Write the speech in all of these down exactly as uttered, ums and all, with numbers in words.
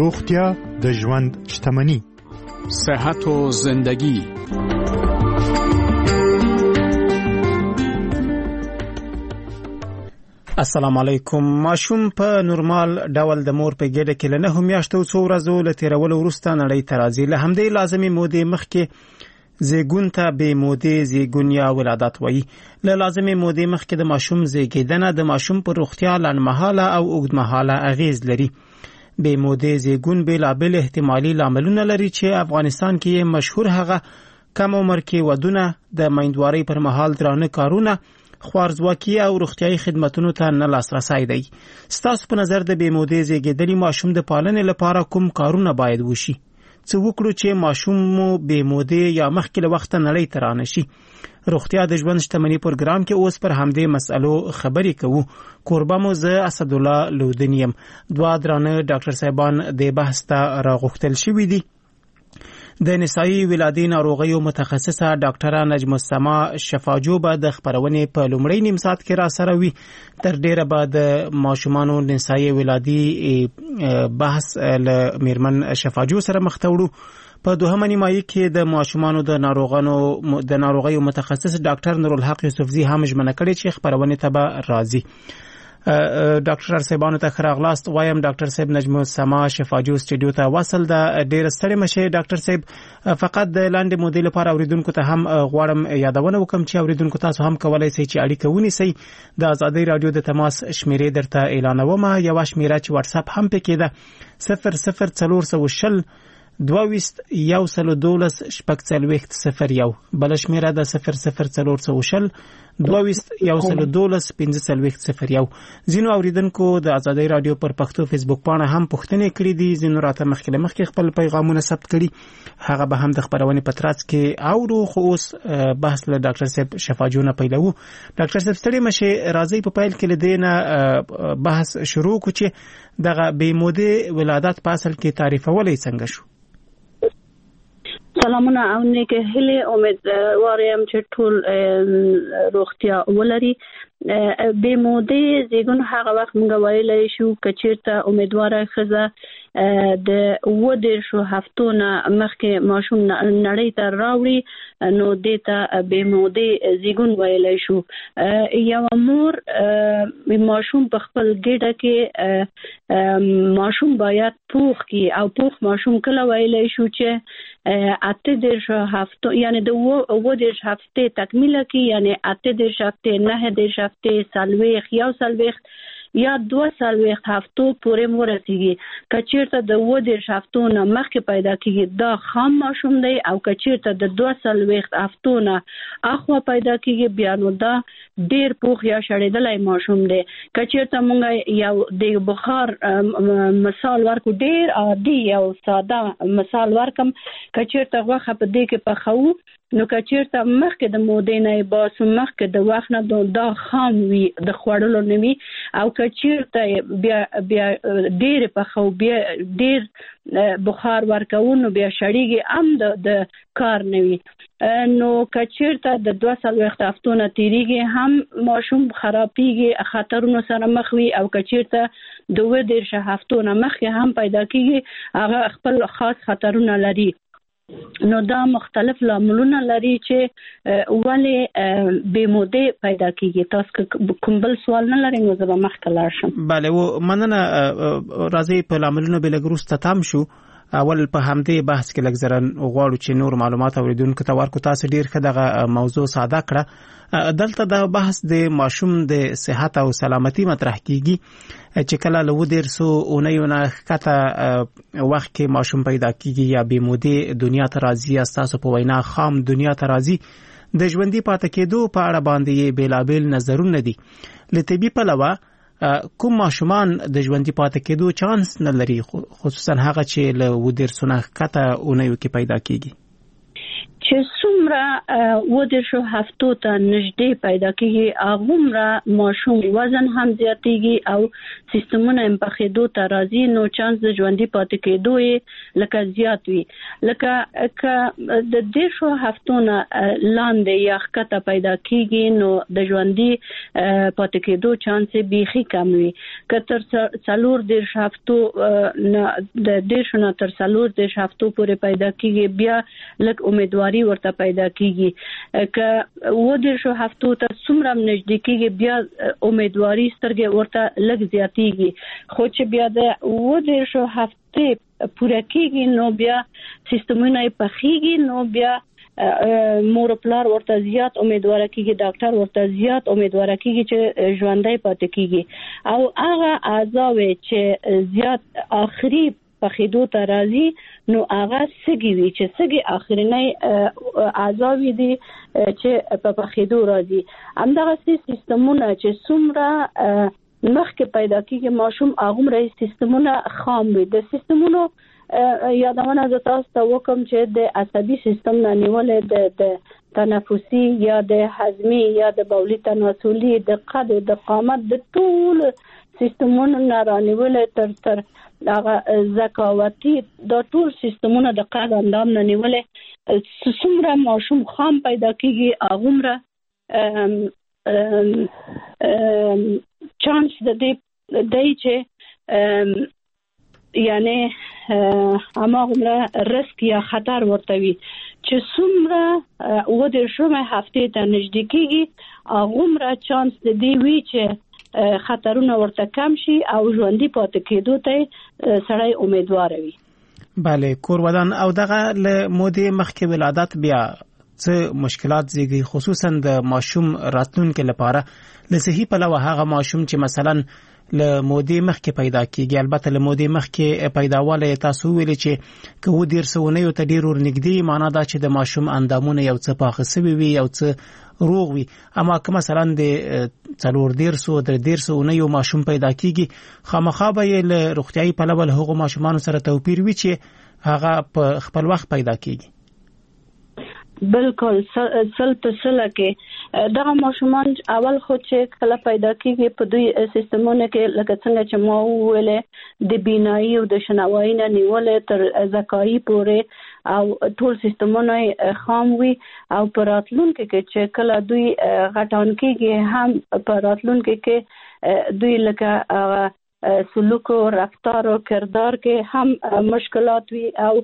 روغتیا د ژوند شتمني. صحت و زندگی. السلام علیکم. ماشوم په نورمال ډول د مور په ګډه کې له نه میاشتو څو ورځو له تیرولو وروسته نړۍ ته راځي. له همدې لازمي مودې مخکې زیږون ته بې مودې زیږون یا ولادت وایي. له لازمي مودې مخکې د ماشوم زیږیدنه د ماشوم پر روغتیا لنډمهاله او اوږدمهاله اغیز لري. بې مودې زیږون بېلابېل احتمالي لاملونه لري چې افغانستان کې مشهور هغه کم عمر کې ودونه، د میندوارۍ پر مهال درانه کارونه، خوارځواکي او روغتیايي خدماتونو ته نه لاسرسی دی. ستاسو په نظر د بې مودې زیږیدلي ماشوم د پالنې لپاره کوم کارونه باید وشي؟ څه وکړو چې ماشوم مو بې مودې یا مخکې له وخته نړۍ ته رانشي؟ روغتیا د ژوند شتمني پروګرام کې اوس پر همدې مسئلو خبرې کوو. کوربه مو زه اسدالله لودین یم. دوه درانه ډاکټر صاحبان د بحث ته راغوښتل شوي دي. د نسایي ولادي ناروغیو متخصصه ډاکټره نجم السما شفاجو به د خبرونې په لومړی نیم ساعت کې را سره وي. تر ډیره به د ماشومانو نسایي ولادي بحث له میرمن شفاجو سره مخ ته وړو. په دوهمه نیمایي کې د ماشومانو د ناروغانو د ناروغیو متخصص ډاکټر نورالحق یوسفزي هم ژمنه کړې چې خبرونې ته به راځي. ډاکټر صاحبانو ته ښه راغلاست وایم. ډاکټر صاحب نجم السما شفاجو سټوډیو ته وصل ده. ډېر ستړی مشه ډاکټر صاحب. فقط د لاندې مودې لپاره اوریدونکو ته هم غواړم یادونه وکم چې اوریدونکو تاسو هم کولای شئ چې اړیکه ونیسئ. د آزادۍ رادیو د تماس شمیرې درته اعلانوم. یو شمیره چې واتس اپ هم پکې ده صفر صفر څلور سوه شل دوه ویشت یو سلو دولس شپږ څلوېښت صفر یو. بله شمیره ده صفر صفر څلور سوه شل دوه ویشت یو سلو دولس پنځه څلوېښت صفر یو. ځینو اوریدونکو د آزادۍ رادیو پر پښتو فیسبوک پاڼه هم پوښتنې کړې دي. ځینو راته مخکې له مخکې خپل پیغامونه ثبت کړي. هغه به هم د خبرونې په ترڅ کې اورو. خو اوس بحث له ډاکټر صاحب شفاجو نه پیلوو. ډاکټر صاحب ستړي مشه، راځي په پیل کې له دې نه بحث شروع کړو چې دغه بې مودې ولادت په اصل کې تعریفولی څنګه شو؟ سلامونه او نیک هیله. امیدوار یم چې ټول روغتیا ولري. بې مودې زیږون هغه وخت موږ ویلی شو که چېرته امیدواره ښځه د اووه دېرشو هفتو نه مخکې ماشوم نړۍ ته راوړي نو دې ته بې مودې زیږون ویلی شو. یوه مور ماشوم په خپل ګېډه کې ماشوم باید پوخ کړي او پوخ ماشوم کله ویلی شو چې اته دېرش هفتو یعنی د اووه دېرش هفتې تکمیله کړي، یعنی اته دېرش هفتې، نهه دېرش هفتې، څلوېښت، یو څلوېښت یا دوه څلوېښت هفتو پورې ورسیږي. که چېرته د اووه دېرش هفتو نه مخکې پیدا کېږي دا خام ماشوم دی، او که چېرته د دوه څلوېښت هفتو نه اخوا پیدا کېږي بیا نو دا ډېر پوخ یا شړېدلی ماشوم دی. که چېرته مونږ یو د بخار مثال ورکو، ډېر عادي یو ساده مثال ورکم، که چېرته غوښه په دې کې پخوو نو که چېرته مخکې د مودې نه یې باسو، مخکې د وخت نه دا خام وي، د خوړلو نه وي، او که چېرته بیا بیا ډېرې پخو بیا ډېر بخار ورکوو نو بیا شړېږي هم د د کار نه وي. نو که چېرته د دوه څلوېښت هفتو نه تېرېږي هم ماشوم خرابېږي، خطرونو سره مخ وي، او که چېرته د اووه دېرش هفتو نه مخکې هم پیدا کېږي هغه خپل خاص خطرونه لري. نو دا مختلف لاملونه لري چې ولې بې مودې پیدا کېږي. تاسو کوم بل سوال نه لرئ نو زه به مخکې لاړ شم. بله، و مننه. راځئ په لاملونو به لږ وروسته تم شو. اول په همدې بحث کې لږ زره غواړو چې نور معلومات اوریدونکو ته ورکړو. تاسو ډېر ښه دغه موضوع ساده کړه. دلته دا بحث د ماشوم د صحت او سلامتي مطرح کیږي چې کله له اووه دېرشو اونیو نه ښکته وخت کې ماشوم پیدا کیږي یا بې مودې دنیا ته راځي، یا ستاسو په وینا خام دنیا ته راځي. د ژوندي پاتې کېدو په اړه باندې یې بېلابېل نظرونه دي. له طبي پلوه کوم ماشومان د ژوندي پاتې کېدو چانس نه لري، خصوصا هغه چې له اووه دېرشو نه ښکته اونیو کې پیدا کیږي؟ چې څومره و د شو هفتو ته نږدې پیدا کیږي هغومره ماشوم وزن هم زیاتېږي او سیستمونه هم په خېدو ته راځي نو چانس د ژوندۍ پاتې کېدو یې لکه زیات وي لکه که د دې شو هفتو نه لاندې یا ښکته پیدا کیږي نو د ژوندۍ پاتې کېدو چانس یې بیخي کم وي که تر څلور دېرش هفتو د دېرشو نه تر څلور دېرش هفتو پورې پیدا کیږي بیا لږ امیدواري ورته پیدا کیږي که و د شو هفتو ته څومره نږدې کیږي بیا امیدواري سترګې ورته لږ زیاتېږي خو چې بیا د و د شو هفته پوره کیږي نو بیا سیستمونه یې پخېږي نو بیا مور پلار ورته زیات امیدواره کیږي ډاکټر ورته زیات امیدواره کیږي چې ژوندۍ پاتې کیږي او هغه اعضاء چې زیات اخري پخېدو ته راځي نو هغه سږي وي چې سږي اخرنۍ اعضاء دي چې په پخېدو راځي همدغه سیستمونه چې څومره مخکې پیدا کیږي ماشوم هغومره سیستمونه خام وي د سیستمونو یادونه زه تاسو ته وکم چې د عصبي سیستم نه نیولې د تنفسي یا د هضمي یا د بولي تناسلي د قد او د قامت د ټول سیستمونو نه رانیولې تر تر هغه ذکاوتي د ټول سیستمونو د قد اندام نه نیولې څومره ماشوم خام پیدا کیږي هغومره چانس د دې دی چې یعنی هماغومره رسک یا خطر ورته وي چې څومره و د شومه هفته ته نږدې کیږي هغومره چانس د دې وي چې خطرونه ورته کم شي او ژوندۍ پاتې کېدو ته سړی امیدوار وي. بله کور ودان او دغه له مودې مخکې ولادت بیا څه مشکلات زیږي خصوصا د ماشوم راتلونکو لپاره له صحي پلوه هغه ماشوم چې مثلا له مودې مخکې پیدا کیږي البته له مودې مخکې پیداواله تاسو ویل چې که و ډیر سونه ته ډیر ورنږدې معنا دا چې د ماشوم اندامونه یو څه پاخه سوي وي یو څه روغ وي اما که مثلا د څلور ډیر سو د ډیر سونه یو ماشوم پیدا کیږي خامخا به له روغتيایي پلوه له هغو ماشومان سره توپیر وي چې هغه په خپل وخت پیدا کیږي. بالکل سل په سل کې دغه ماشومان اول خو چې کله پیدا کیږي په دوی سیستمونو کې لکه څنګه چې ما ویلې د بینایي او د شنوایي نه نیولې تر ذکایي پورې او ټول سیستمونه خام وي او په راتلونکي کې چې کله دوی غټان کیږي هم په راتلونکي کې دوی لکه سلوک او رفتار او کردار کې هم مشکلات وي او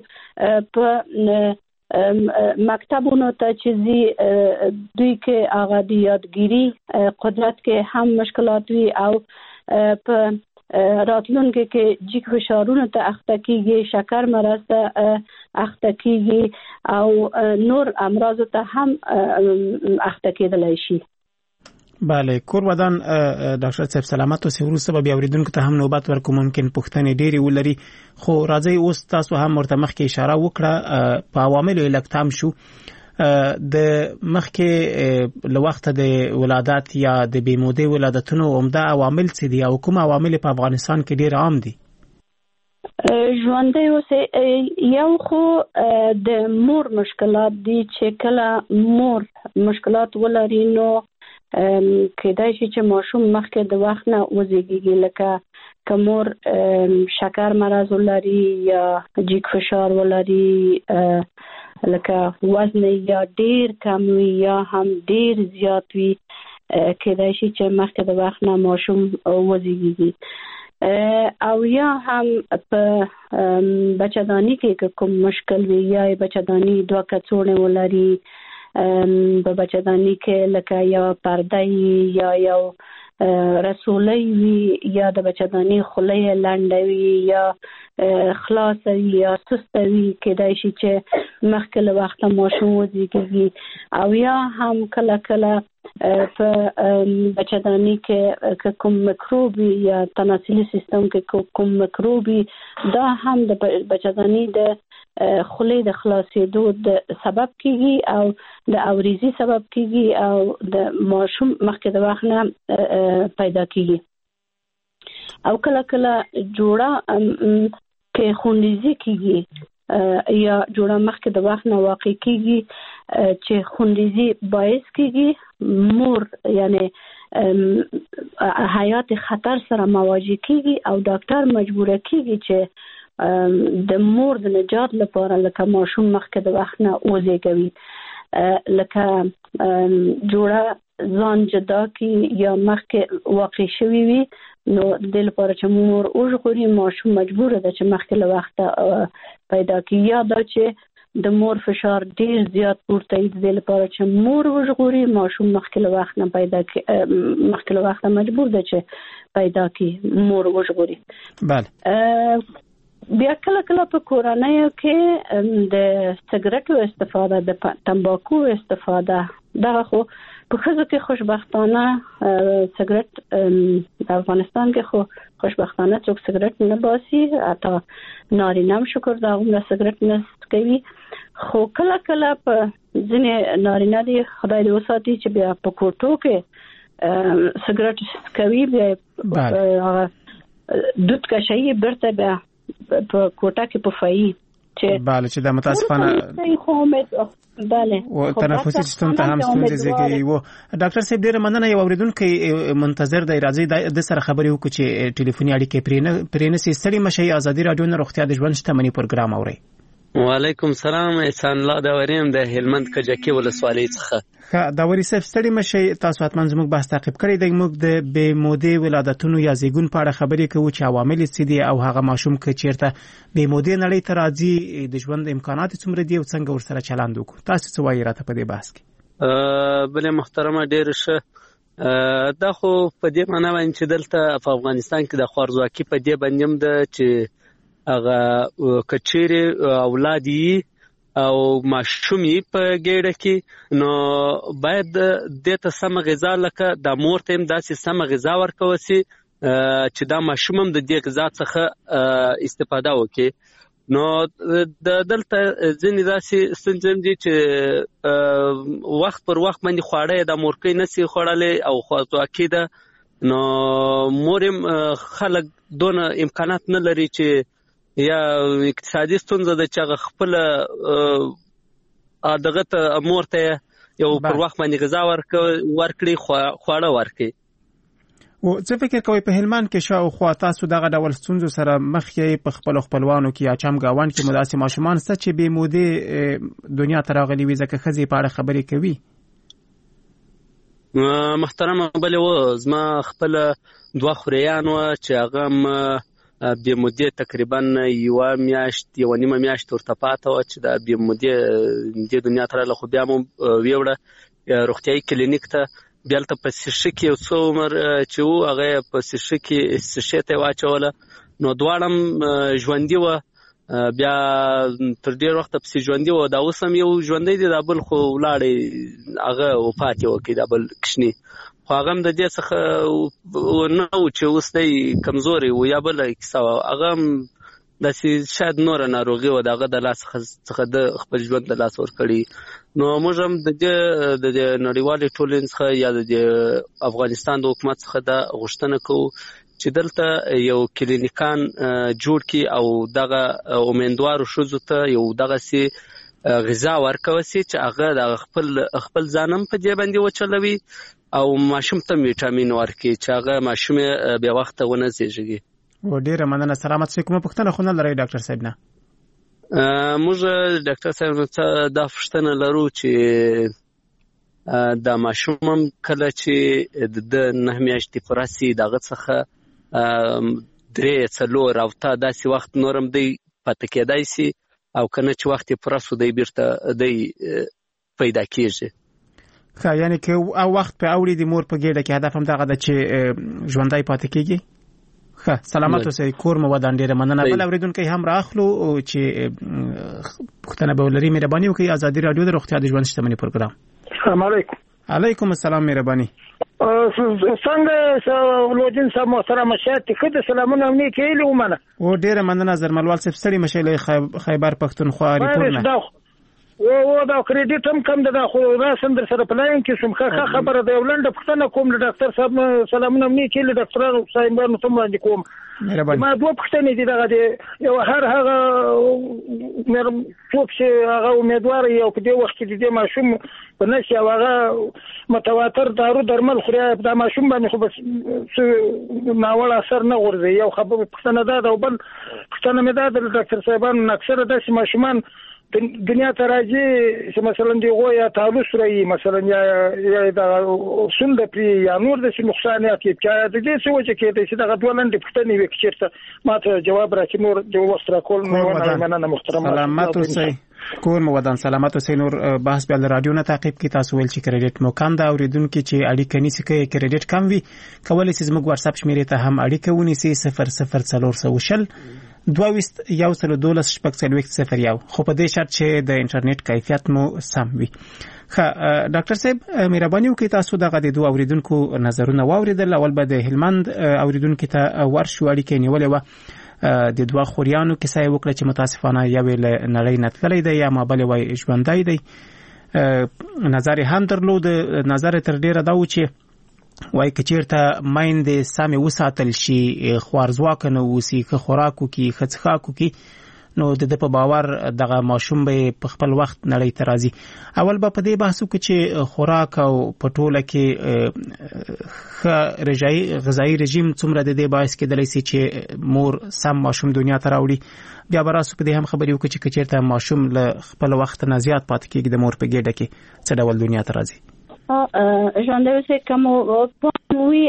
په مکتبونو ته چې زی دوی کې هغه د یادګیري قدرت کې هم مشکلات وي او په راتلونکي کې جګ فشارونو ته اخته کیږي شکر مرض ته اخته کیږي او نور امراض ته هم اخته کېدلای شي. بله کور ودان ډاکټر صاحب سلامت او سیورو سبب اوریدونکو ته هم نوبت ورکوم ممکن پوښتنې ډېری ولري خو راځي اوس تاسو هم ورته مخکې اشاره وکړه په عواملو الکتام شو د مخکې له وخت د ولادت یا د بیمودې ولادتونو عمده عوامل څه دي او کوم عوامل په افغانستان کې ډېر عام دي؟ ژوندۍ اوسه یو خو د مور مشکلات دي چې کله مور مشکلات ولري نو کېدای شي چې ماشوم مخکې د وخت نه وزېږي لکه که مور شکر مرض ولري یا جګ فشار ولري لکه وزن یا ډیر کم وي یا هم ډیر زیات وي کېدای شي چې مخکې د وخت نه ماشوم وزېږي او یا هم په بچه‌داني کې کوم مشکل وي یا بچه‌داني دوه کڅوړې ولري په بچه‌داني کې لکه یا پرده یا یو رسولۍ وي یا د بچه‌داني خولۍ لنډه وي یا خلاصه وي یا سسته وي کېدای شي چې مخکې له وخته ماشوم وزېږي او یا هم کله کله په بچه‌داني کې کوم میکروب یا تناسلي سیستم کې کوم میکروب دا هم د بچه‌داني د خولې د خلاصېدو د سبب کیږي او د اوریزي سبب کیږي او د ماشوم مخکې د وخت نه پیدا کیږي او کله کله جوړه کې خونریزي کیږي یا جوړه مخکې د وخت نه واقع کیږي چې خونریزي باعث کیږي مور یعنی حیات خطر سره مواجه کیږي او ډاکټر مجبور کیږي چې د مور د نجات لپاره لکه ماشوم مخکې د وخت نه وزېږوي لکه جوړه ځان جدا کی یا مخکې واقع شوی وي نو د لپاره چې مور وژغوري ماشوم مجبور ده چې مخکې له وخته پیدا کی یا دا چې د مور فشار ډیر زیات پورته وي د لپاره چې مور وژغوري ماشوم مخکې له وخت نه پیدا کی مخکې له وخته مجبور ده چې پیدا کی مور وژغوري. بله بیا کله کله په کورنیو کې د سګرټو استفاده د تمباکو استفاده دغه خو په خزو کې خوشبختانه سګرټ د افغانستان کې خو خوشبختانه څوک سګرټ نه باسي حتی نارینه هم شکر دا عمره سګرټ نه کوي خو کله کله په ځینې نارینه دي خدای دې وساتي چې بیا په کوټو کې سګرټ کوي بیا دود کشي برته بیا په کوټه کې په فایي چې bale چې د متاسفانه bale او تنفسي سیستم ته هم ستونزې زیږي وو. ډاکټر صاحب ډیر مننه یو اوریدونکو منتظر دی راځي د سره خبرې وکړي چې ټلیفوني اړیکې پرینه پرینه سي ستړي مشي ازادي رادیو نه روغتیا د ژوند شتمنۍ پروګرام اوري. وعلیکم سلام احسان الله دا وریم د هلمند کجکی ولسوالۍ څخه. ښه دا وري صاحب ستړي مشي تاسو اتمن زموږ بحث تعقیب کړی د موږ د بې مودې ولادتونو یا زیږون په اړه خبرې کوو چې عوامل څه دي او هغه ماشوم کې چیرته بې مودې نړۍ ته راځي د ژوند امکانات څومره دي او څنګه ورسره چلند وکړو. تاسو څه وایي راته په دې بحث کې؟ بل محترمه ډیر ښه دا خو په دې معنی باندې چې دلته په افغانستان کې د خوارزواکي په دې باندې هم ده چې هغه کچېره اولادي او ماشومي په ګډه کې نو باید د ته سم غذا لکه د مور ته هم داسې سم غذا ورکوسي چې دا ماشوم هم د دې غذا څخه استفاده وکړي. نو د دلته ځینې داسې ستونزې دي چې وخت پر وخت باندې خواړه د مورکۍ نسی خوړلې او خوارزواکي ده نو مورم خلک دون امکانات نه لري چې یا اقتصادي ستونزه د چا خپل دغه ته مور ته یو پر وخت باندې غذا ورکړي خواړه ورکړي. او څه فکر کوي په هلمند کې شاوخوا تاسو دغه ډول ستونزو سره مخ یې په خپل خپلوانو کې یا چم گاوان کې مداسي ماشومان څه چې به مودې دنیا ته راغلي وي ځکه خزي په اړه خبرې کوي؟ محترمه بل و زما خپل دوه خوریان و چې هغه بې مودې تقریبا یو میاشت یو نیمه میاشت ورته پاته و چې دا بې مودې د دنیا ته راغله خو بیا مو ویوړه روغتیایي کلینیک ته بیا ته په سیشه کې یو څو عمر چې و هغه په سیشه کې سیشه ته واچوله نو دواړه ژوندي و بیا تر ډیر وخت پسې ژوندي و دا اوس هم یو ژوندی دی دا بل خو ولاړې هغه وفات یې وکړي دا بل کشني خو هغه هم د دې څخه نه و چې اوس دی کمزوري و یا بله کیسه وه هغه هم داسې شاید نوره ناروغي وه د هغه د لاس څخه د خپل ژوند د لاس ورکړي. نو موږ هم د دې د نړیوالې ټولنې څخه یا د افغانستان د حکومت څخه دا غوښتنه کوو چې دلته یو کلینیکان جوړ کړي او دغه امیندوارو ښځو ته یو دغسې غذا ورکوسي چې هغه د خپل خپل ځان هم په دې باندې وچلوي او ماشوم ته ویټامین ورکړي چې هغه ماشوم بیا وخته ونه زیږي. و ډیره مننه. سلامت شئ. کومه پوښتنه خو نه لرئ ډاکټر صاحب نه؟ موږ ډاکټر صاحب دا پوښتنه لرو چې دا ماشوم هم کله چې د نه میاشتې پوره سي د هغه څخه درې څلور او تا داسې وخت نورم دی پاتې کېدای سي او کنه چې وخت یې پوره سو دی بیرته دی پیدا کېږي. ښه یعنی که او وخت په اوړي د مور په ګېډه کې هدف هم دغه ده چې ژوندی پاتې کېږي. ښه سلامت اوسئ. کور مو ودان. ډېره مننه. بل اورېدونکی هم رااخلو چې پوښتنه به ولري مهرباني وکړئ. ازادي راډیو د روغتیا د ژوند شتمنۍ پروګرام. السلام علیکم. علیکم السلام مهرباني. څنګه ولودین صاحب محترم شات کده سلامونه امني کېلې ومنه. او ډېره مننه زرملوال صاحب ستړي مشه له خیبر پښتونخوا ریپورت نه. او دا کریډټ هم کم ده خو راسم در سره پلاین کې سم ښه خبره ده ولنډ پښتنه کوم د ډاکټر صاحب سلامونه مې کې له ډاکټرانو صاحبانو ته باندې کوم ما دوه پښتنې دي دغه دی یو هر هغه مې څوک چې هغه امیدوار یو په دې وخت کې د ماشوم په نشي هغه متواتر دارو درمل خوري دا ماشوم باندې خو بس ناول اثر نه غورځي یو خبره پښتنه ده او بل پښتنه مې ده د ډاکټر صاحبانو اکثره د ماشومان دنیا ته راځي چې مثلا دی غو یا تعلق لري مثلا یا یا دا سند پری یا نور د نقصانات کې د دې څه وجه کې د څه دغه ډولند پښتنې وکړه ماته جواب راکې نور د وسره کول نو مننه محترم سلامات اوسئ کور مو ودان سلامات اوسئ نور بحث بل رادیو نه تعقیب کی تاسو ول چې کریډټ مو کم دا اوریدونکو چې اړیکه نیسي کې کریډټ کم وي کولای شي زموږ واتس اپ شمیرې ته هم اړیکه ونیسي صفر صفر څلور سوه وشل دویست یو سل دولس شپږ څلوېښت صفر یو خو په دې شرط چې د انټرنیټ کیفیت مو سم وي. ښه ډاکټر صاحب مهرباني وکړئ تاسو دغه د دوه اوریدونکو نظرونه واوریدل. اول به د هلمند اوریدونکو ته ورشو اړیکه نیولې و د دوه خوریانو کیسه وکړه چې متاسفانه یو له نړۍ نه تللی دی یا ما بل وای ژوندی دی. نظر هم درلود نظر تر ډیره دا و چې وای کچیرته مایندې سمې وساتل شي خوارزواک نه وسی که خوراکو کې خڅخاکو کې نو د په باور دغه ماشوم به په خپل وخت نړۍ ته راځي. اول به په دې بحث وکړو چې خوراک او پټوله کې غذایی غذایی رژیم څومره د دې باعث کېدلی شي چې مور سم ماشوم دنیا ته راوړي. بیا به راسو په دې هم خبرې وکړو چې کچیرته ماشوم له خپل وخت نه زیات پاتې کېږي د مور په ګېډه کې څه ډول دنیا ته راځي. ژوندی اوسئ کوم وی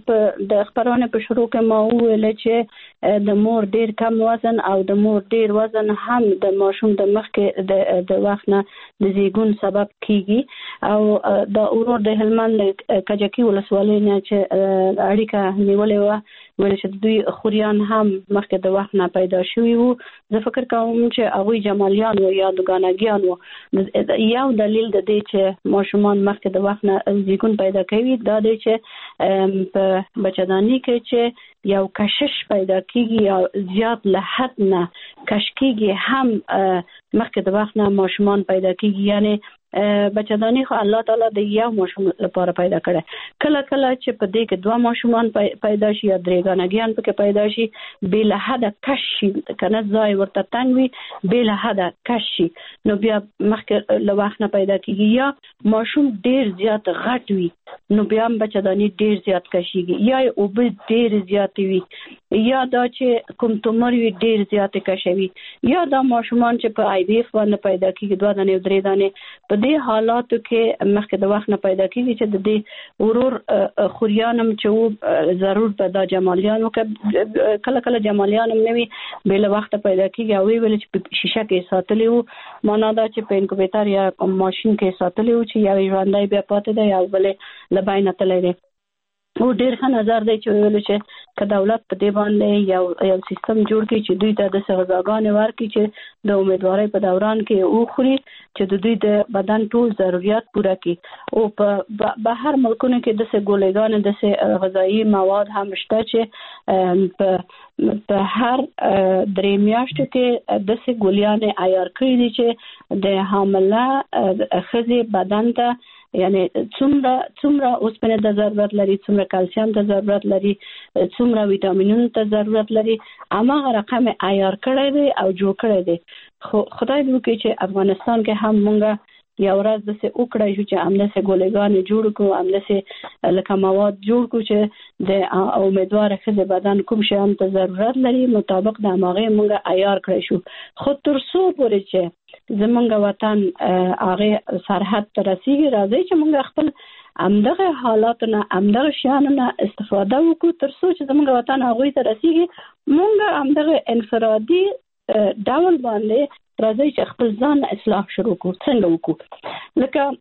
د خبرونه په شروع کې ما وویل چې د مور ډیر کم وزن او د مور ډیر وزن هم د ماشوم د مخ کې د وخت نه د زیږون سبب کیږي او د اورور د هلمند کجکی ولسوالۍ نه چې اړیکه نیولې و ویل چې دوی خوریان هم مخکې د وخت نه پیدا شوي وو. زه فکر کوم چې هغوی جمالیان و یا دوګانګیان و. یو دلیل د دې چې ماشومان مخکې د وخت نه زیږون پیدا کوي دا دی چې په بچه‌داني کې چې یو کشش پیدا کیږي یا زیات له حد نه کش کیږي هم مخکې د وخت نه ماشومان پیدا کیږي. یعنی بچه‌داني خو الله تعالی د یو ماشوم لپاره پیدا کړي. کله کله چې په دې کې دوه ماشومان پیدا شي یا درې ګانګیان پکې پیدا شي بې له حده کش شي کنه ځای ورته تنګ وي بې له حده کش شي نو بیا مخکې له وخت نه پیدا کیږي. یا ماشوم ډیر زیات غټ وي نو بیا هم بچه‌داني ډیر زیات کشيږي. یا اوبه ډیر زیات وي یا دا چې کوم تومور وي ډیر زیات کشوي یا دا ماشومان چې په آی بی اف باندې پیدا کیږي دوه دانې او درې دانې په دې حالاتو کې مخکې د وخت نه پیدا کیږي چې د دې ورور خوریانم چې ضرور په دا جمالیانو کې کله کله جمالیانم نوي بل وخت پیدا کیږي او ویل چې شیشه کې ساتلی وو معنا دا چې په انکوبیټر یا ماشين کې ساتلی وو چې یو ژوندۍ بیا پاتې دی او بل لباینه تللی دی. او ډیر ښه نظر دی چې ویل چې که دولت په دې باندې یو یو سیستم جوړ کړي چې دوی ته د غذاګانې ورکړي چې د امیدوارۍ په دوران کې وخوري چې د دوی د بدن ټول ضرورت پوره کړي. او په بهر ملکونو کې د ګولېګانې د غذایی مواد هم شته چې په په هر درې میاشتو کې د ګولیانې عیار کړي دي چې د حامله ښځې بدن ته یعنی څومره څومره اوسپنه د ضرورت لري څومره کلسیم ته ضرورت لري څومره ویټامینونو ته ضرورت لري هغه رقم عیار کړی دی او جوړ کړی دی. خو خدای دې وکړي چې افغانستان کې هم مونږه یو ورځ د څه وکړای چې همداسې ګولېګانې جوړ کړو همداسې لکه مواد جوړ کړو چې د امیدواره ښځې بدن کوم شیان ته ضرورت لري مطابق د هغې مونږه عیار کړی شو. خو تر څو پورې چې زمونږ وطن هغې سرحد ته رسیږي راځي چې مونږ خپل همدغه حالاتو نه همدغه شیانو نه استفاده وکړو تر څو چې زمونږ وطن هغوی ته رسیږي مونږ همدغه انفرادي ډول باندې راځي چې خپل ځان اصلاح شروع کړو. څنګه وکړو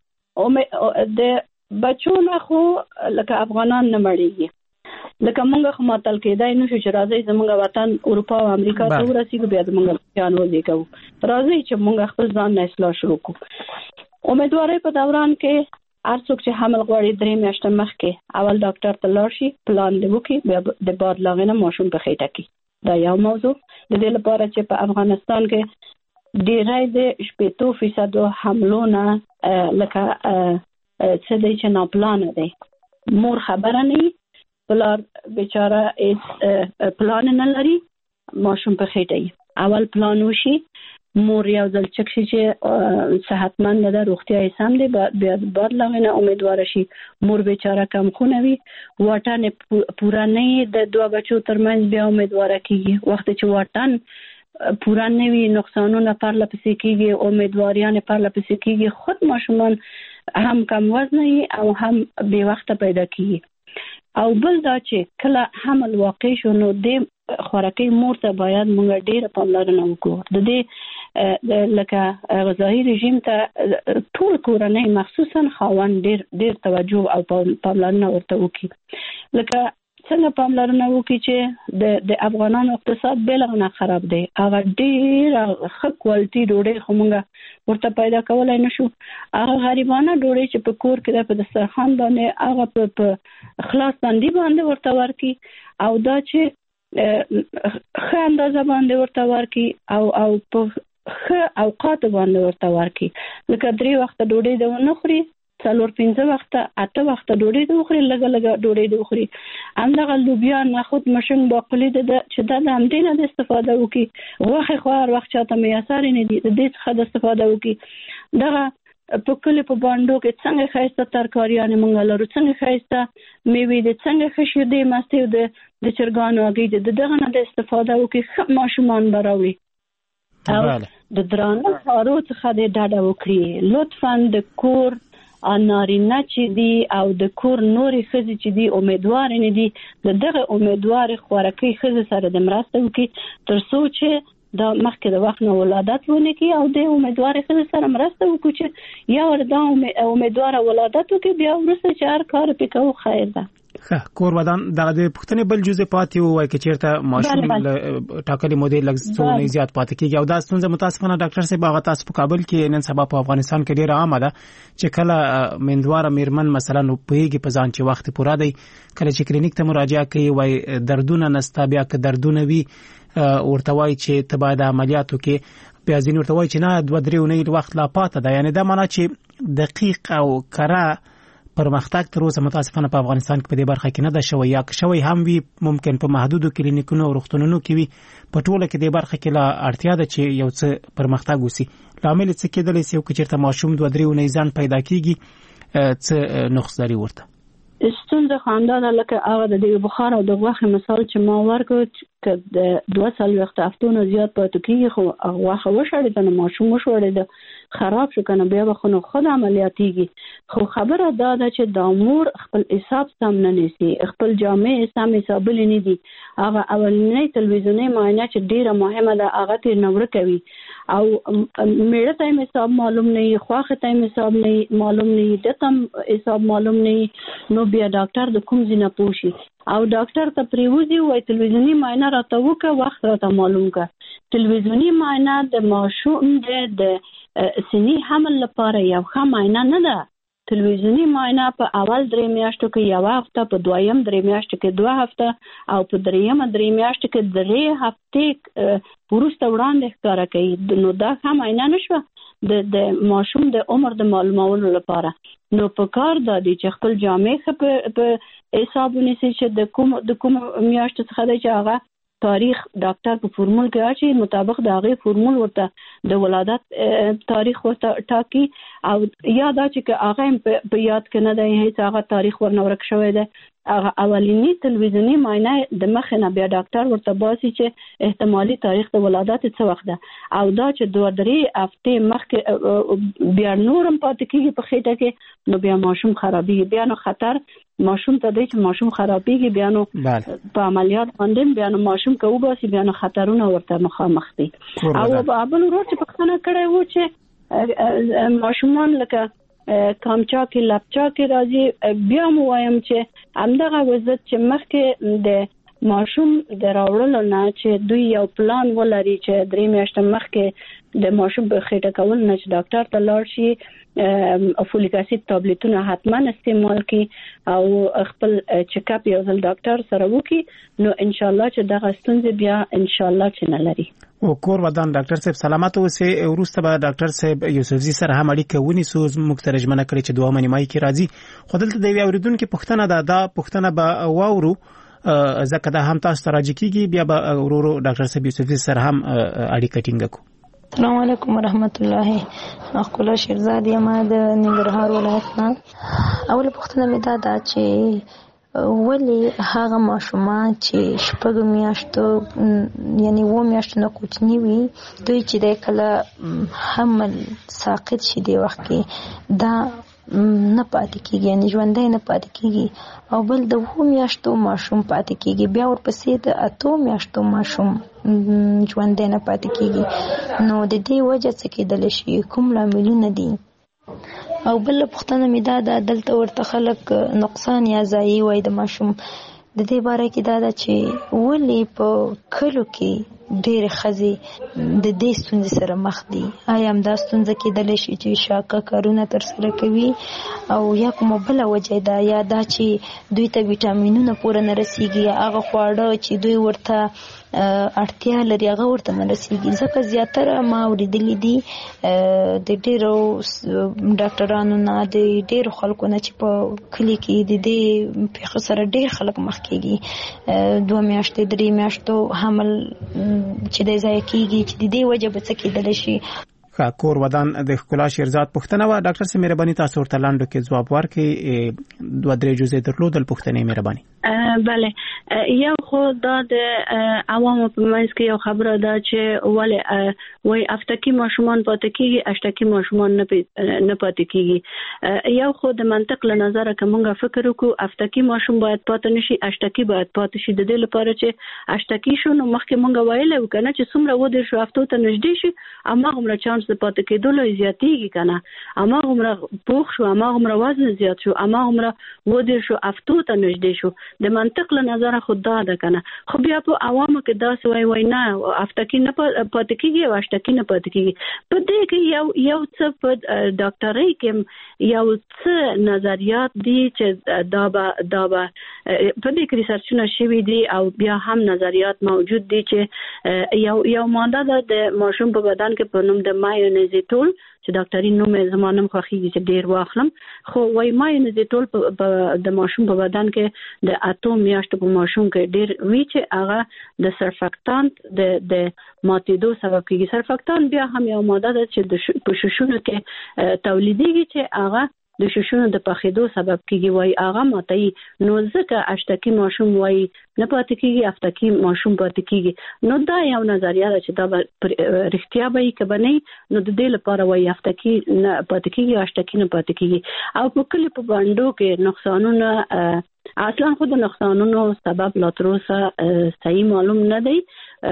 لکه د بچو نه خو لکه افغانان نه مړېږي لکه مونږ خو ماتل کېدای نشو چې راځي زمونږ وطن اروپا او امریکا ته ورسیږو بیا زمونږ بچیان وزېږو راځي چې مونږ خپل ځان نه اصلاح شروع کړو. امیدوارۍ په دوران کې هر څوک چې حمل غواړي درې میاشتې مخکې اول ډاکټر ته لاړ شي پلان دې وکړي بیا د باد لاغې نه ماشوم په خېټه کې دا یو موضوع. د دې لپاره چې په افغانستان کې ډیری د شپېتو فیصدو حملو نه لکه څه دی چې ناپلانه دی. مور خبره نه وي، پلار بیچاره پلان نه لري، ماشوم په خېټه وي. اول پلان وشي، مور یو ځل چک شي چې صحتمند ده، روغتیا یې سم دی، بیا بعد لغې نه امیدواره شي. مور بیچاره کم خونه وي، واټن پوره نه وي، د دوه بچو ترمنځ بیا امیدواره کېږي. وخت چې واټن پوره نه وي، نقصانونه پرله پسې کېږي، امیدواریان پرله پسې کېږي، خود ماشومان هم کم وزنه وي او هم بې وخته پیدا کېږي. او بل دا چې کله حمل واقع شو نو د خوراکي مور ته باید موږ ډېره پاملرنه وکړو. د دې لکه غذایي رژیم ته ټول کورنۍ مخصوصا خاوند ډېر ډېر توجه او پاملرنه ورته وکړي. لکه څنګه پاملرنه وکړي چې د د افغانانو اقتصاد بلغنه خراب دی، هغه ډېره ښه کوالټي ډوډۍ خو موږ ورته پیدا کولی نشو. هغه غریبانه ډوډۍ چې په کور کې ده په دسترخوان باندې هغه په خلاص بندي باندې ورته ورکړي او دا چې ښه اندازه باندې ورته ورکړي او او په ښه اوقات باندې ورته ورکړي. لکه درې وخته ډوډۍ د ونه خوري، څلور پنځه وخته اته وخته ډوډۍ د وخوري، لږه لږه ډوډۍ د وخوري. همدغه لوبیا، نخود، مشنګ، باقلي د چې دا د همدې نه د استفاده وکړي. غوښې خو هر وخت چاته میسر نه دي، د دې څخه د استفاده وکړي. دغه په کلي په باندو کې څنګه ښایسته ترکاریانې موږ لرو، څنګه ښایسته میوې دي، څنګه ښه شیدې مستې د د چرګانو هګۍ دي، د دغه نه د استفاده وکړي، ښه ماشومان به راوړي. او د درانه کارو څخه د ډډه وکړي. لطفا د کور نارینه چې دي او د کور نورې ښځې چې دي امیدوار نه دي، د دغه امیدوار خوراکي ښځې سره د مرسته وکړي تر څو چې دا مخکې د وخت نه ولادت ونه کړي او د امیدوار ښځې سره مرسته وکړو چې یا وردا امیدوار ولادت وکړي، بیا وروسته چې هر کار پې کوو خیر ده. ښه کور ودان دغه د پښتنې بل جزء پاتې وای کې چیرته ماشوم ټاکلي مودې لږ څو نه زیات پاتې کیږي او دا ستونزه متاسفانه ډاکټر صاحب هغه تاسو په کابل کې نن سبا په افغانستان کې ډیره عامه ده چې کله مندواره میرمن مثلا پوهیږي په ځان چې وخت پوره دی، کله چې کلینیک ته مراجعه کوي وای دردونه نستا، بیا که دردونه وي ورته وای چې ته باید عملیاتو کې بیا ځین ورته وای چې نه دوه درې اونۍ وخت لا پاته ده. یعنی دا معنی چې دقیق او کره پرمختګ تر اوسه متاسفانه په افغانستان کې په دې برخه کې نه ده شوی، یا شوی هم وي ممکن په محدودو کلینیکونو او روغتونونو کې وي. په ټوله کې دې برخه کې لا اړتیا ده چې یو څه پرمختګ وسی. لامل څه کېدلی سي او که چېرته ماشوم دوه درې اونۍ ځان پیدا کېږي څه نقص لري ورته؟ ستونزه خواندانه لکه هغه د بخار او د غوښې مثال چې ما ورکړ چې د دوه څلوېښت هفتو نه زیات پاتې کېږي خو غوښه وشړېده نو ماشوم وشړېده خراب شو که نه بیا به خو نو خود عملیاتېږي. خو خبره دا ده چې دا مور خپل حساب سم نه نیسي، خپل جامې سم حسابلې نه دي. هغه اولنۍ تلویزیوني معاینه چې ډېره مهمه ده هغه ترې نه ورکه وي او میړه ته حساب معلوم نه وي، خواښې ته حساب نه معلوم نه وي، ده ته حساب معلوم نه وي، نو بیا ډاکټر د کوم ځای نه پوه شي او ډاکټر ته پریوزي وایي تلویزیوني معاینه راته وکړه، وخت راته معلوم کړه. تلویزیوني معاینه د ماشوم د سني حمل لپاره یو ښه معاینه نه ده. تلویزیوني معاینه په اول درې میاشتو کې یو هفته، په دویم درې میاشتو کې دوه هفته او په دریمه درې میاشتو کې درې هفتې وروسته وړاندې ښکاره کوي. نو دا ښه معاینه نه شوه د د ماشوم د عمر د معلومولو لپاره. نو په کار دا دی چې خپل جامې ښه په حساب ونیسي چې د کوم د کوم میاشتو څخه دی چې هغه تاریخ ډاکټر په فورمول کې اچي مطابق د هغې فورمول ورته د ولادت تاریخ ورته ټاکي او یا دا چې که هغه په یاد کې نه دی هیڅ هغه تاریخ ورنه ورک شوی دی، هغه اولینی تلویزیوني معاینه د مخې نه بیا ډاکټر ورته باسي چې احتمالي تاریخ د ولادت څه وخت ده او دا چې دوه درې هفتې مخکې بیا نورم پاتې کېږي په خېټه کې نو بیا ماشوم خرابېږي. بیا نو خطر ماشوم ته دی چې ماشوم خرابېږي، بیا نو په عملیات باندې بیا نو ماشوم که وباسي بیا نو خطرونه ورته مخامخ دي. او بل ورور چې پوښتنه کړې وه چې ماشومان لکه کامچا کې لپچا کې راځي، بیا مو وایم چې همدغه وضعیت چې مخکې د ماشوم د راوړلو نه چې دوی یو پلان ولري چې درې میاشتې مخکې د ماشوم په خېټه کول نه چې ډاکټر ته لاړ شي فولیک اسید ټابلیټونه حتما استعمال کړي او خپل چیک اپ یو ځل ډاکټر سره وکړي نو ان شاء الله چې دغه ستونزې بیا ان شاء الله چې نه لري. او کور ودان ډاکټر صاحب سلامت اوسئ. وروسته به ډاکټر صاحب یوسفزي سره هم اړیکه ونیسو موږ ترجمه کړی چې دوه منیمای کې راځي خو دلته د یو اوریدونکو پوښتنه ده دا پوښتنه به واورو ځکه دا هم تاسو ته راځي کیږي بیا به ورورو ډاکټر صاحب یوسفزي سره هم اړیکه ټینګ کړو. السلام علیکم ورحمت الله. اخولا شیرزاد یم د ننګرهار ولایت نه. اول پوښتنه مې دا ده چې ولی هغه ماشومان چې شپږ میاشتو یعنی و میاشتو نه کوچنی وي دوی چې د کله حمل ساقط شي دی وخت کې دا نه پاتې کیږي یعنی ژوندۍ نه پاتې کیږي او بل د و میاشتو ماشوم پاتې کیږي بیا ورپسې د اتو میاشتو ماشوم ژوندۍ نه پاتې کیږي نو د دې وجه څه کېدلی شي کوم لاملونه دي. او بل پوښتنه مې دا ده دلته ورته خلک نقصان یا ضایع وایي د ماشوم د دې باره کې دا ده چې ولې په کلو کې ډېرې ښځې د دې ستونزې سره مخ دي. آیا همدا ستونزه کېدلی شي چې شاقه کارونه ترسره کوي او یا کومه بله وجه ده یا دا چې دوی ته ویټامینونه پوره نه رسیږي یا هغه خواړه چې دوی ورته اړتیا لري هغه ورته نه رسیږي. ځکه زیاتره ما اورېدلي دي د ډېرو ډاکټرانو نه د ډېرو خلکو نه چې په کلي کې د دې پېښو سره ډېر خلک مخ کېږي دوه میاشتې درې میاشتو حمل چې د ضایع کېږي چې د دې وجه به څه کېدلی شي. کور ودان د ښکلا شیرزاد پوښتنه وه ډاکټر صاحب مهرباني تاسو ورته لاندو کې ځواب ورکړئ دوه درې جزئې درلودل پوښتنې مهرباني. بله یو خو دا د عوامو په منځ کې یو خبره ده چې ولې وایي افتکي ماشومان پاتې کېږي اشتکي ماشومان نه پاتې کېږي. یو خو د منطق له نظره که موږ فکر وکړو افتکي ماشوم باید پاتې نه شي اشتکي باید پاتې شي د دې لپاره چې اشتکي شو نو مخکې موږ ویلی وو که نه چې څومره ودې شو هفتو ته نږدې شي هماغومره چانس د پاتې کېدلو زیاتېږي که نه هماغومره پوخ شو هماغومره وزن زیات شو هماغومره ودې شو هفتو ته نږدې شو. د منطق له نظره خو دا ده که نه خو بیا په عوامو کې داسې وایي وایي نه افتکي نه پاتې کېږي او اشتکي نه پاتې کېږي. په دې کې یو یو څه په ډاکټرۍ کې یو څه نظریات دي چې دا به دا به په دې کې ریسرچونه شوي دي او بیا هم نظریات موجود دي چې یو یو ماده ده د ماشوم په بدن کې په نوم د مایونیزیټول چې ډاکټري نوم یې زما نوم خوښېږي چې ډېر واخلم خو وایي مایونیزیټول د ماشوم په بدن کې د اتو میاشتو په ماشوم کې ډېر وي چې هغه د سرفکتانت د د ماتېدو سبب کېږي. سرفکتانت بیا هم یو ماده ده چې په ششونو کې تولیدېږي چې هغه د ششونو د پخېدو سبب کېږي وایي هغه ماتوي نو ځکه اشتکي ماشوم وایي نه پاتې کېږي افتکي ماشوم پاتې کېږي. نو دا یو نظریه ده چې دا به رښتیا به وي که به نه نو د دې لپاره وایي افتکي نه پاتې کېږي اشتکي نه پاتې کېږي. او په کلي په بانډو کې نقصانونه اصلا خود نقصانونو سبب لا تر اوسه صحیح معلوم نه دی.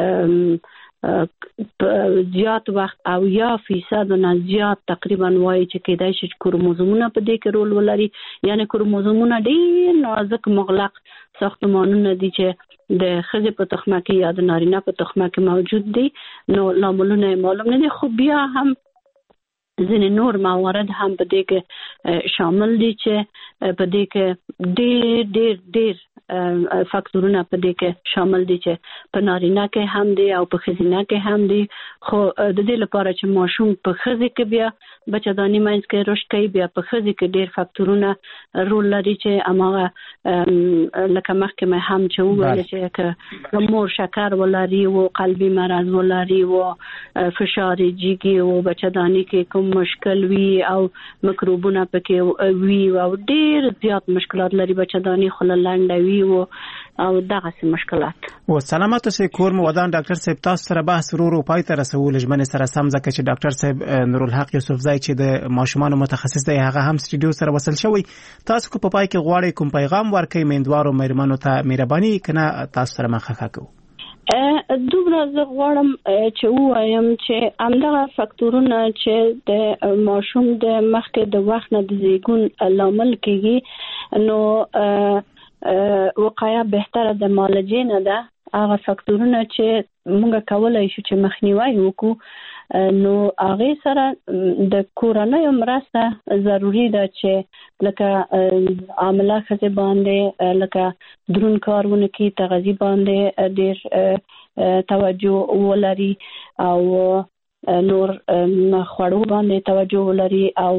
زیات وخت او یا فیصد نه زیات تقریبا وایي چې کېدای شي کروموزومونه په دې کې رول ولري یعنی کروموزومونه ډېر نازک مغلق ساختمانونه دي چې د ښځې په تخمه کې یا د نارینه په تخمه کې موجود دي نو لاملونه معلوم نه دي خو بیا هم ځینې نور موارد هم په دې کې شامل دي چې په دې کې ډېر ډېر ډېر فاکتورونه په دې کې شامل دي چې په نارینه کې هم دي او په ښځینه کې هم دي خو د دې لپاره چې ماشوم په ښځې کې بیا بچه‌داني منځ کې رشد کوي بیا په ښځې کې ډېر فاکتورونه رول لري چې هماغه لکه مخکې مې هم چې وویل چې که مور شکر ولري و قلبي مرض ولري و فشار جګي و بچه‌داني کې کوم مشکل وي او مکروبونه پکې وي او ډېر زیات مشکلات لري بچه‌داني خوله لنډه وي او دغه څه مشکلات. و سلامت اوسئ کور مو ودان ډاکټر صاحب تاسو سره بحث ورو پای ته رسول ژمنې سره سم ځکه چې ډاکټر صاحب نورالحق یوسفزی چې د ماشومانو متخصص دی هغه هم سټډیو سره وصل شوی تاسو کو په پای کې غواړئ کوم پیغام ورکړئ میندوارو مېرمنو ته مهرباني کنه تاسو سره مخه کوو. دومره زه غواړم چې ووایم چې همدغه فاکتورونه چې د ماشوم د مخکې د وخت نه د زیږون لامل کېږي نو وقایه بهتره د معالجې نه ده. هغه فاکتورونه چې موږ کولای شو چې مخنیوي وکړو نو هغه سره د کورنۍ مرسته ضروری ده چې لکه عامله خزه باندې لکه درون کارونه کې تغذیه باندې ډېر توجه ولري او نور خوړو باندې توجه ولري او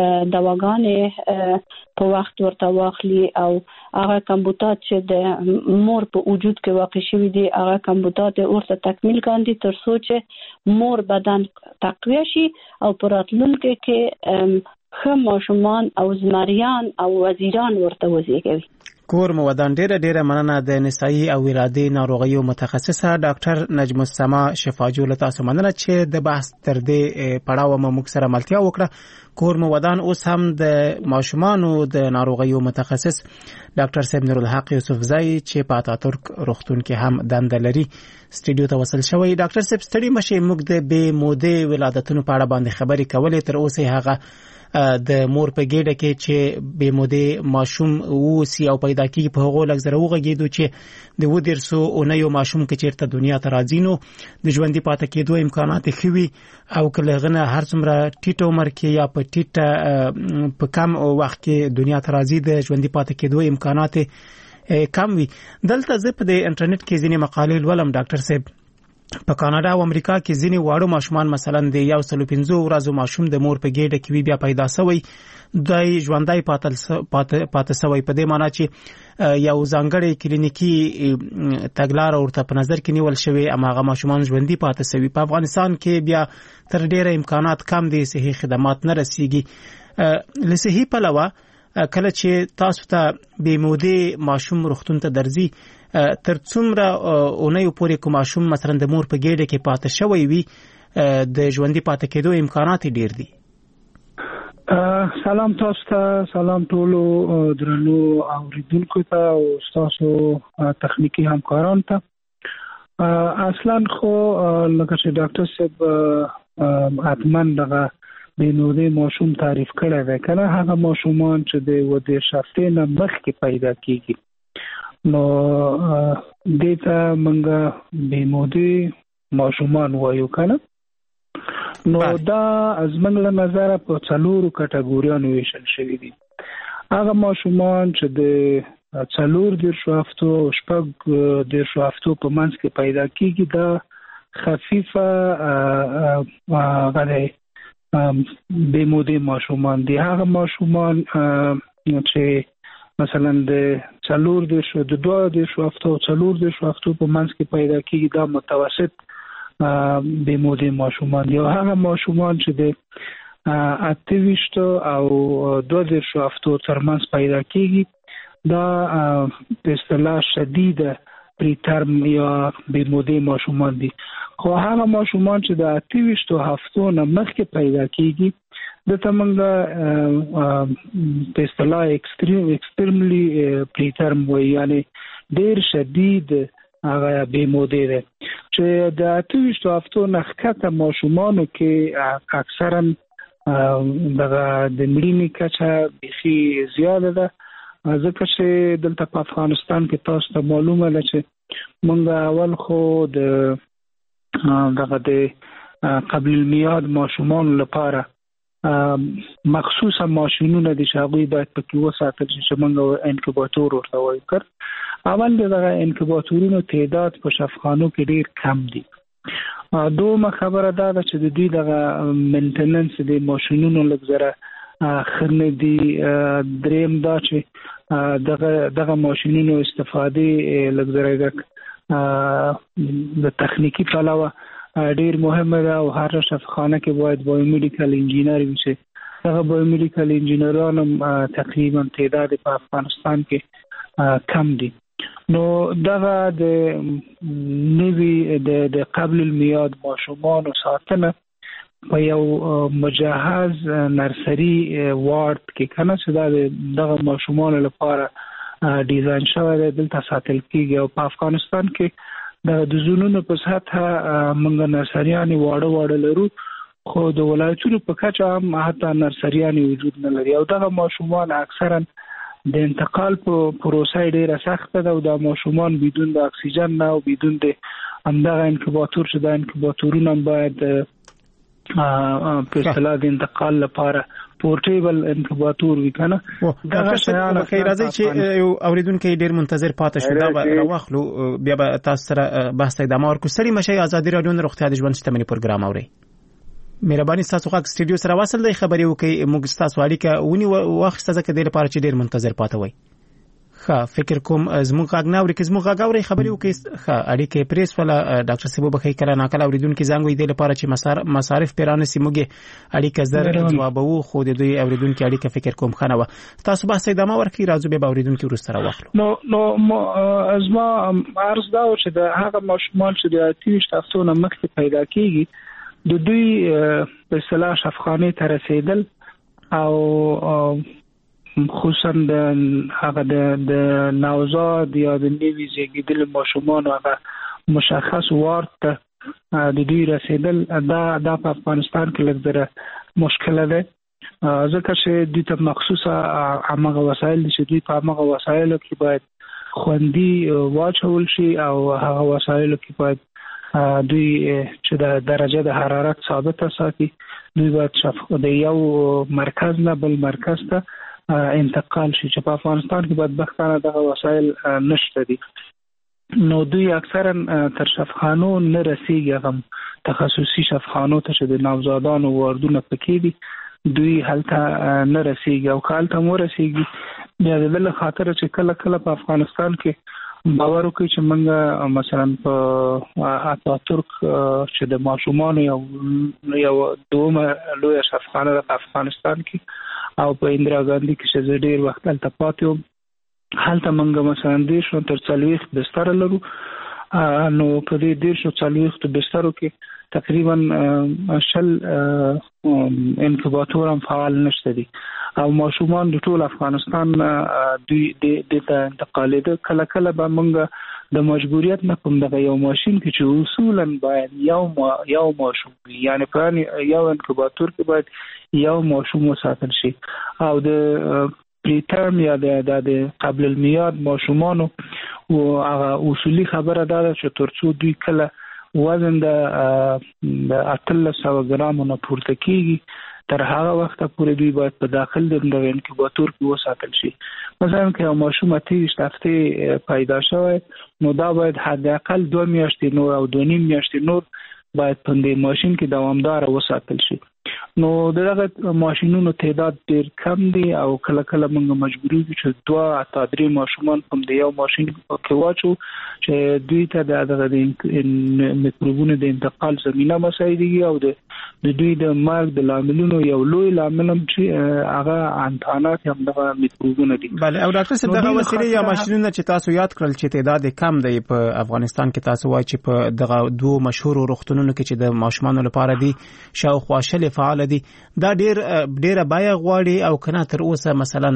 دواګانې په وخت ورته واخلي او هغه کمبوتات چې د مور په وجود کې واقع شوی دي هغه کمبوتات ورته تکمیل کاندي تر څو چې مور بدن تقویه شي او پر راتلونکي کې ښه ماشومان او زمریان او وزیران ورته وزیږوي. کور مو ودان ډیره ډیره مننه د نسایي او ولادي ناروغیو متخصصه ډاکټر نجم السما شفاجو له تاسو مننه چې د بحث تر دې پړاو مو موږ سره ملتیا وکړه. کور مو ودان اوس هم د ماشومانو د ناروغیو متخصص ډاکټر صاحب نور الحق یوسف زای چې په اتاتورک روغتون کې هم دنده لري سټډیو ته وصل شوی. ډاکټر صاحب ستړي مشه موږ د بې مودې ولادتونو په اړه باندې خبرې کولې تر اوسه هغه د مور په ګډه کې چې بې مودې ماشوم وسی او پیدا کیږي په هغه لږ زره وغږیدو چې د ودرسو اونیو ماشوم کې چیرته دنیا ته راځي نو د ژوندۍ پاتې کېدو امکانات خوي او کله غنه هر څومره ټیټ عمر کې یا په ټیټ په کم وخت کې دنیا ته راځي د ژوندۍ پاتې کېدو امکانات کم وي. دلته زه په د انټرنیټ کې ځینې مقالې ولولم ډاکټر صاحب په کاناډا او امریکا کې ځینې واړو ماشومان مثلا د یو سل او پنځه ورځو ماشوم د مور په ګډه کې بیا پیدا شوی د ژوندۍ پاتې پاتې شوی په دې معنی چې یو ځانګړی کلینیکی تګلار ورته په نظر کې نیول شوی اما هغه ماشومان ژوندۍ پاتې شوی. په افغانستان کې بیا تر ډیره امکانات کم دي صحي خدمات نه رسیږي. له صحي پلوه کله چې تاسو ته بې مودې ماشوم روغتون ته درځي تر څومره اونیو پورې کوم ماشوم مثلا د مور په ګډه کې پاتې شوی وي د ژوندۍ پاتې کېدو امکانات ډیر دي. سلام تاسو ته، سلام ټولو درنو اوریدونکو ته او تاسو تخنیکی همکاران ته. اصلا خو لکه چې ډاکټر صاحب حتمن دغه بې مودې ماشوم تعریف کړی دی کنه هغه ماشومان چې د ودې شفتې نه مخکې پیدا کیږي نو دیتا منګه بې مودې ماشومان وایو کنه نو دا از منګ له نظر په څلورو کټګوریانو ویشل شوی دي. هغه ماشومان چې د څلور دیرشو هفتو او شپږ دیرشو هفتو په منځ کې پیدا کیږي دا خفیفه غلې بې مودې ماشومان دي. هغه ماشومان چې مثلا د څلور دیرشو د دوه دیرشو هفتو او څلور دیرشو هفتو په منځ کې پیدا کیږي دا متوسط بې مودې ماشومان دي. هغه ماشومان چې د اته ویشتو او دوه دیرشو هفتو ترمنځ پیدا کیږي دا په اصطلاح شدیده پریترم یا بې مودې ماشومان دي. خو هغه ماشومان چې د اته ویشتو هفتو نه مخکې پیدا کیږي د تمنګ په اصطلاح ایکستریم ایکستریملی پریترم وایي یعنی ډیر شدید هغه بې مودې ده چې د اته ویشتو هفتو نه ښکته ماشومانو کې اکثرا دغه د مړینې کچه بیخي زیاده ده ځکه چې دلته په افغانستان کې تاسو ته معلومه ده چې موږ اول خو د دغه د قبل المیاد ماشومان لپاره مخصوصا ماشینونه دي چې هغوی باید پکې وساتل شي چې موږ انکوباتور ورته وایو کړ. اول دغه انکوباتورونو تعداد په شفاخانو کې ډیر کم دي. دومره خبره دا ده چې د دوی دغه مینټیننس د ماشینونو لږ زره خرنه دي. دریم دا چې دغه دغه ماشینونو استفاده لږ زره د تخنیکی پلوه ډیر مهمه ده او هر شفاخانه کې باید بایومediکل انجینر وي چې هغه بایومediکل انجینران تقریبا تعداد په افغانستان کې کم دي. نو دغه د نوی د قبل المیاد ماشومان ساتنه په یو مجهز نرسری وارد کې کنه چې دا دغه ماشومان لپاره ډیزاین شوی دی دلته ساتل کیږي او په افغانستان کې د زونونو په سطح موږ نرسریانې واړه واړه لرو خو د ولایتونو په کچه هم حتی نرسریانې وجود نه لري او دغه ماشومان اکثرا د انتقال په پروسه ډیره سخته ده او د ماشومان بدون د اکسیجن نه او بدون د همدغه انکوباتور چې د انکوباتورونه باید په اصطلاح د انتقال لپاره پورټیبل انکوباتور وي کنه. دا شیان خیر راځي چې یو اوریدونکو ډیر منتظر پاتې شو دا راوخلو بیا به تاسو سره بحث ادامه ورکو. سړي مشه آزادي رادیو نه روغتیا د ژوند شتمنۍ پروګرام اوري. مهرباني تاسو خو استودیو سره وصل دی خبري وکي موږ تاسو اړیکه ونی واخسته ځکه د لپاره چې ډیر منتظر پاتې وای. ښه فکر کوم زموږ غاګ نه اوري که زموږ غاګ اوري خبري وکي. ښه اړیکه پریس ولا ډاکټر سیبو بخي کړه ناکله اوریدونکو زنګ وي د لپاره چې مصارف پیرانه سیموږي اړیکه زر جوابو خو د دوی اوریدونکو اړیکه فکر کوم خنه و. تاسو بحث ادامه ورکړئ راځو به اوریدونکو ورسره واخلو. نو نو از ما عرض دا و چې د هغه ماشومان چې د اتیش تاسو نه مخکې پیدا کیږي د دوی په اصطلاح شفاخانه ته رسیدل او خصوصا د هغه د نوزاد یا د نیوي زیږیدل ماشومان هغه مشخص وارد ته د دوی رسیدل دا د افغانستان کې لږ مشکل ده ځکه چې د ته مخصوصه هغه وسایل چې دوی په هغه وسایلو کې باید خوندي واچول شي او هغه وسایلو کې باید دوی چې د درجه د حرارت ثابت ساتي دوی باید شفاف د یو مرکز نه بل مرکز ته انتقال شي چې په افغانستان کې بدبختانه دغه وسایل نشته دي. نو دوی اکثرا تر شفاخانو نه رسیږي هغه تخصصي شفاخانو ته چې د نوزادانو واردونه پکې دي دوی هلته نه رسیږي او کالته مو رسیږي بیا د بل خاطر چې کله کله په افغانستان کې باور وکړي چې موږ مثلا په اتاتورک چې د ماشومان یو یو دومره لوی شفاخانه په افغانستان کې او په اندرا ګاندی کې چې ډېر وخت هلته پاتې وم هلته موږ مثلا دېرش تر څلوېښت بستر لرو نو په دې دېرش څلوېښت بسترو کې تقریبا شل انکوباتور هم فعال نشته دي او ماشومان د ټول افغانستان دوی د ته انتقالېده. کله کله به موږ د مجبوریت نه کوم دغه یو ماشین کې چې اصولا باید یو ما یو ماشوم یعنی په یو انکوباتور کې باید یو ماشوم وساتل شي او د پریټرم یا د قبل المیاد ماشومانو او هغه اصولي خبره ده چې ترڅو دوی کله وزن د اتلس سوه ګرامو نه پورته کیږي تر هغه وخت پورې دوی باید په داخل د انکوباتور کې وساتل شي. مثلا که یو ماشوم اتیش هفته پیدا شوی نو دا باید حداقل دو میاشتې نور او دو نیم میاشتې نور باید په دې ماشین کې دوامدار وساتل شي. نو دغه ماشینونو تعداد ډیر کم دي او کله کله موږ مجبور یو چې دوه اته درې ماشومان په دې یو ماشین کې واچو چې دوی ته دغه د میکروبونو د انتقال زمينه مساعدېږي او د دوی د مرګ د لاملونو یو لوی لامل هم چې هغه انتانات هم دغه میکروبونه دي. بله او ډاکټر صاحب دغه وسیله یا ماشینونه چې تاسو یاد کړل چې تعداد کم دی په افغانستان کې تاسو وایي چې په دغه دوه مشهور روغتونونو کې چې د ماشومانو لپاره دي شاوخوا شل فعال دي دا ډیر ډیره بای غواړي او کنه تر اوسه مثلا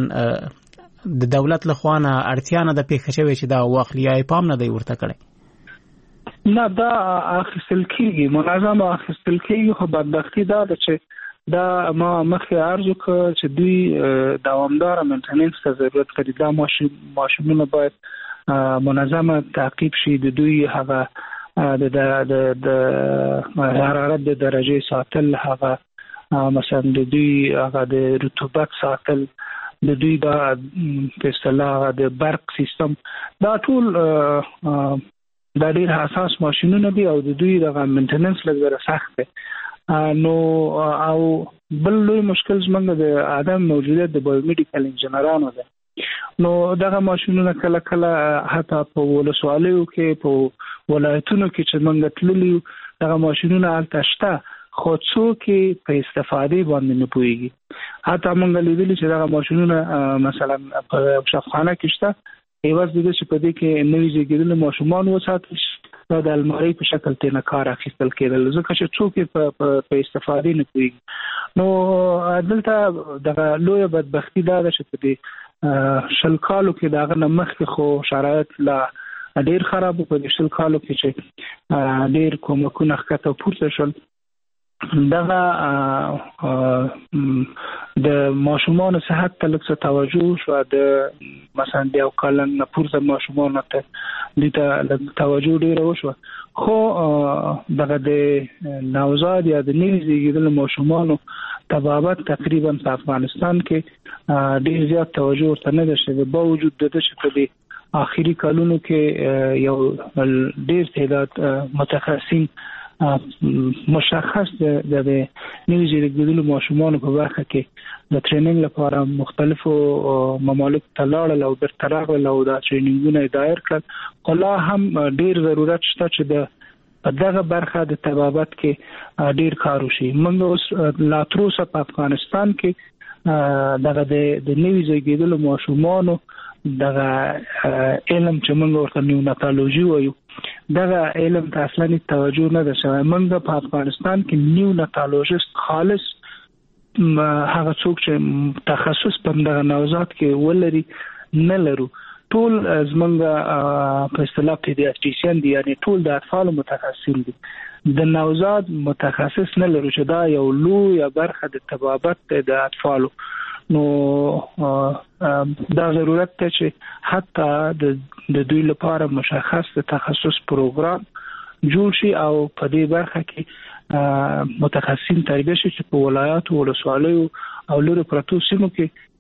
د دولت لخوا نه اړتیا نه د پیښه شوی چې دا واخلیا پام نه دی ورته کړی نه دا اخیستل کیږي منظم اخیستل کیږي خو بدبختی دا ده چې دا ما مخکې عرض وکړ چې دوی دوامدار منټیننس ته ضرورت لري. دا ماشینونه باید منظمه تعقیب شي د دوی هغه د د د حرارت د درجه ساتل هغه مثلا د دوی هغه د رطوبت ساتل د دوی دا په اصطلاح د برق سیستم دا ټول د ډیر حساس ماشینونه دي او د دوی د مینټیننس لپاره سخت دی. نو او بل لوی مشکل زمونږ د عدم موجودیت د بایومیډیکل انجینرانو ده. نو دغه ماشینونه کله کله حتی په ولسوالیو کې په ولایتونو کې چې موږ تللی دغه ماشینونه هلته شته خو څوک په استفاده باندې نه پوهیږي. حتی موږ لیدلی چې دغه ماشینونه مثلا په شفاخانه کې شته ایواز دې چې په دې کې نوې زیږیدلي ماشومان وساتل شي دا د الماری په شکل تینا کار اخیستل کېدل ځکه چې څوک په استفاده نه پوهیږي. نو دلته دغه لوی بدبختی دا ده چې په دې شل کالو کې دغه نه مخکې خو شرایط لا ډیر خراب په دې شل کالو کې چې ډیر کومکونه ښکته پورته شول دغه د ماشومان صحت ته لږ توجه شو، د مثلا د یو کال نه پورته ماشومان ته د توجه ډیر وشو، خو دغه د نوزاد یا د نوي زیږیدل ماشومان تبابت تقریبا په افغانستان کې ډیر زیات توجه ورته نه ده شوی، با وجود د دې چې په آخري کلونو کې یو ډیر تعداد متخصصین مشخص د نوي زیږیدلو ماشومان په برخه کې د ټریننګ لپاره مختلفو ممالک ته لاړل او بیرته راغلل او دا ټریننګونه دایر کړل، خو لا هم ډیر ضرورت شته چې د په دغه برخه د طبابت کې ډیر کار وشي. موږ اوس لا تر اوسه په افغانستان کې دغه د نوي زیږیدلو ماشومانو دغه علم چې موږ ورته نیوناتولوژي وایو، دغه علم ته اصلا توجه نه ده شوی. موږ په افغانستان کې نیوناتولوژیست خالص هغه څوک چې تخصص په دغه نوزاد کې ولري نه لرو. ټول زمونږ په اصطلاح پیډیاتریشن دي، یعنی ټول د اطفال متخصصین دي. د نوزاد متخصص نه لرو چې دا یو لویه برخه د طبابت د اطفالو. نو دا ضرورت ته چې حتی د دوی لپاره مشخص د تخصص پروګرام جوړ شي او په دې برخه کې متخصصین تربیه شي چې په ولایاتو ولسوالیو او لوري پرتو سیمو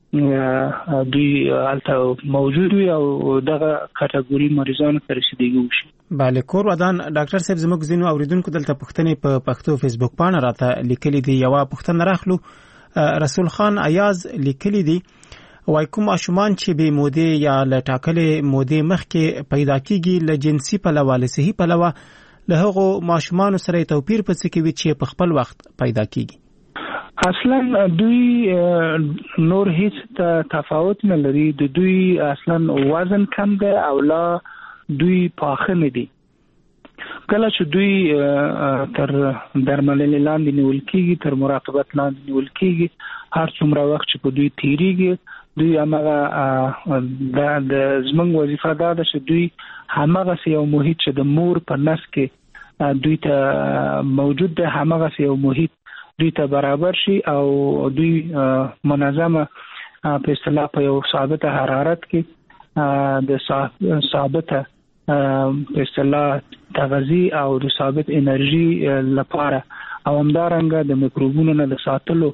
کې دوی البته موجود وي او دغه کټګوري مریضانو ته رسیدګي وشي. بله، کور ودان ډاکټر صاحب زموږ ځینو اوریدونکو دلته پښتنې په پښتو فیسبوک باندې راته لیکلي دي. یو پښتنه راخلو رسول خان ایاز لیکلی دی، وای کوم ماشومان چې به مودې یا لټاکلې مودې مخکې پیدا کیږي له جنسي پلوه له صحي پلوه له هغو ماشومان سره توپیر په څه کې وي چې په خپل وخت پیدا کیږي؟ اصلا دوی نور هیڅ تفاوت نه لري، د دوی اصلا وزن کم دی او لا دوی پاخه نه دي. کله چې دوی تر درملنې لاندې نیول کېږي، تر مراقبت لاندې نیول کېږي، هر څومره وخت چې په دوی تیریږي، دوی همغه د زموږ وظیفه دا ده چې دوی همغه یو محیط چې د مور په نس کې دوی ته موجود ده، همغه یو محیط دوی ته برابر شي او دوی منظمه په اصطلاح په یو ثابته حرارت کې د ثابته په اصطلاح تغذی او د ثابت انرژي لپاره او همدارنګه د میکروبونو نه د ساتلو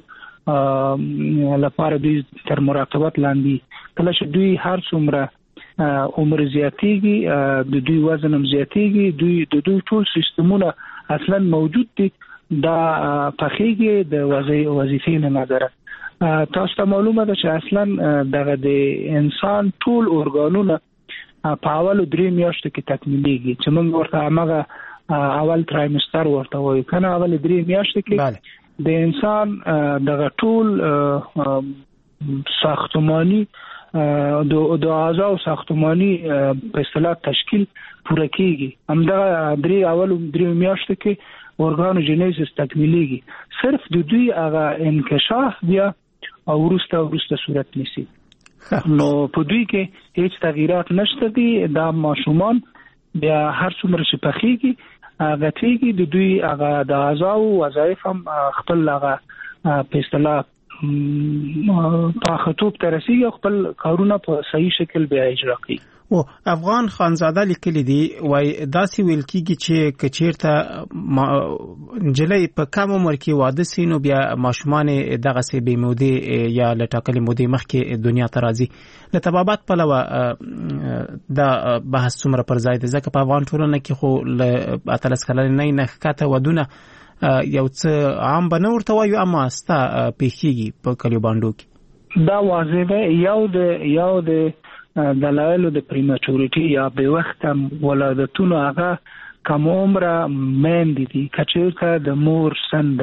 لپاره دوی تر مراقبت لاندې. کله چې دوی هر څومره عمر زیاتیږي، د دوی وزن هم زیاتیږي، دوی د دوی ټول سیستمونه اصلا موجود دي، دا پخېږي د وظیفې نه نظر. تاسو ته معلومه ده چې اصلا دغه د انسان ټول ارګانونه په اول درې میاشتو کې تکمیلېږي، چې موږ ورته هغه اول ترایمستر ورته وایو کنه. اول درې میاشتو کې د انسان دغه ټول ساختماني د اعضاء او ساختماني په اصطلاح تشکیل پوره کیږي. همدغه درې اول درې میاشتو کې اورګانوجینیسس تکمیلېږي. صرف د دوی هغه انکشاف بیا او ورسته ورسته صورت نیسي. نو په دوی کې هیڅ تغییرات نشته دي. دا ماشومان بیا هر څومره چې پخېږي غټېږي، د دوی هغه د اعضاء او وظایف هم خپل هغه په اصطلاح پاختوب ته رسېږي او خپل کارونه په صحیح شکل بیا اجرا کوي. او افغان خانزاده لیکلی دی، وای داسې ویل کیږي چې کچیرته نجلۍ په کم عمر کې واده سي نو بیا ماشومان دغه سي به مودې یا لټاکلې مودې مخکې دنیا ته راځي. له طبابت پلوه دا بحث څومره پر ځای دی، ځکه په افغان ټولنه کې خو له اتلس کلنې نه نه ښکته ودونه یو څه عام به نه ورته وایو، اما ستا پېښېږي په کلیو بانډو کې. دا واضح ده. یو د یو د دلایلو د پریمچورټي یا به وخت ولادتونو هغه کم عمره مېندې دي. کچېرته د مور سند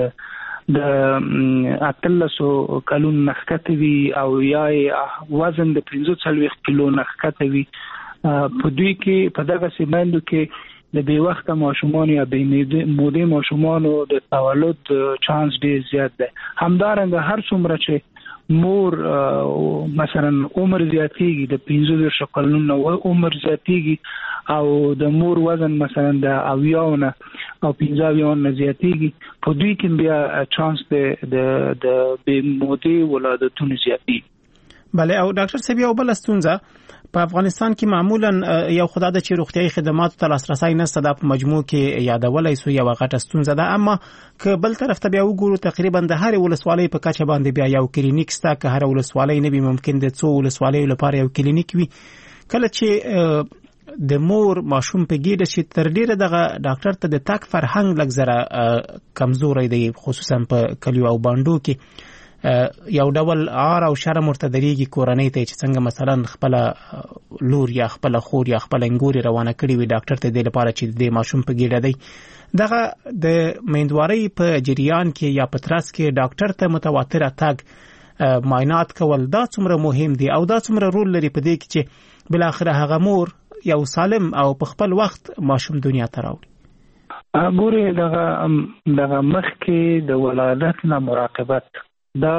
د اتلسو کلون نخکته وي او یا وزن د پنځه څلوېښت کیلو نخکته وي، په دوی کې په دغه سیمندو کې د به وخت ماشومان یا به مودې ماشومانو د تولد چانس ډیر زیات ده. همدارنګه هر څومره چې مور مثلا عمر زیاتیږي، د پنځه دېرش کلونو عمر زیاتیږي او د مور وزن مثلا د اویاونه او پنځه اویا نه زیاتېږي په دوی کې بیا چانس د د د بې مودې ولادتونو زیاتېږي. بله او ډاکټر صاحب یو بل ستونزه په افغانستان کې معمولا یو خدای د چې روغتيایي خدماتو ته لاسرسي نشته د په مجموع کې یادولای سو یو غټه ستونزه ده. اما که بل طرف ته بیا وګورو تقریبا د هر ولسوالۍ په کچه باندې بیا یو کلینیک ستا که هر ولسوالۍ نه وي ممکن د څو ولسوالیو لپاره یو کلینیک وي. کله چې د مور ماشوم په ګیډه شي تر ډیره دغه ډاکټر ته د تک فرهنګ لږ زره کمزوري دی خصوصا په کلیو او باندو کې یو ډول عار او شرم ورته درېږي کورنۍ ته چې څنګه مثلا خپل لور یا خپل خور یا خپل انګوري روانه کړي وي ډاکټر ته د لپاره چې د ماشوم په ګیډه دی. دغه د میندوارۍ په جریان کې یا په ترڅ کې ډاکټر ته متواتر تګ معاینات کول دا څومره مهم دي او دا څومره رول لري په دې کې چې بل اخر هغه مور یو سالم او په خپل وخت ماشوم دنیا ته راوړي. ګوره دغه دغه مخ کې د ولادت نه مراقبت دا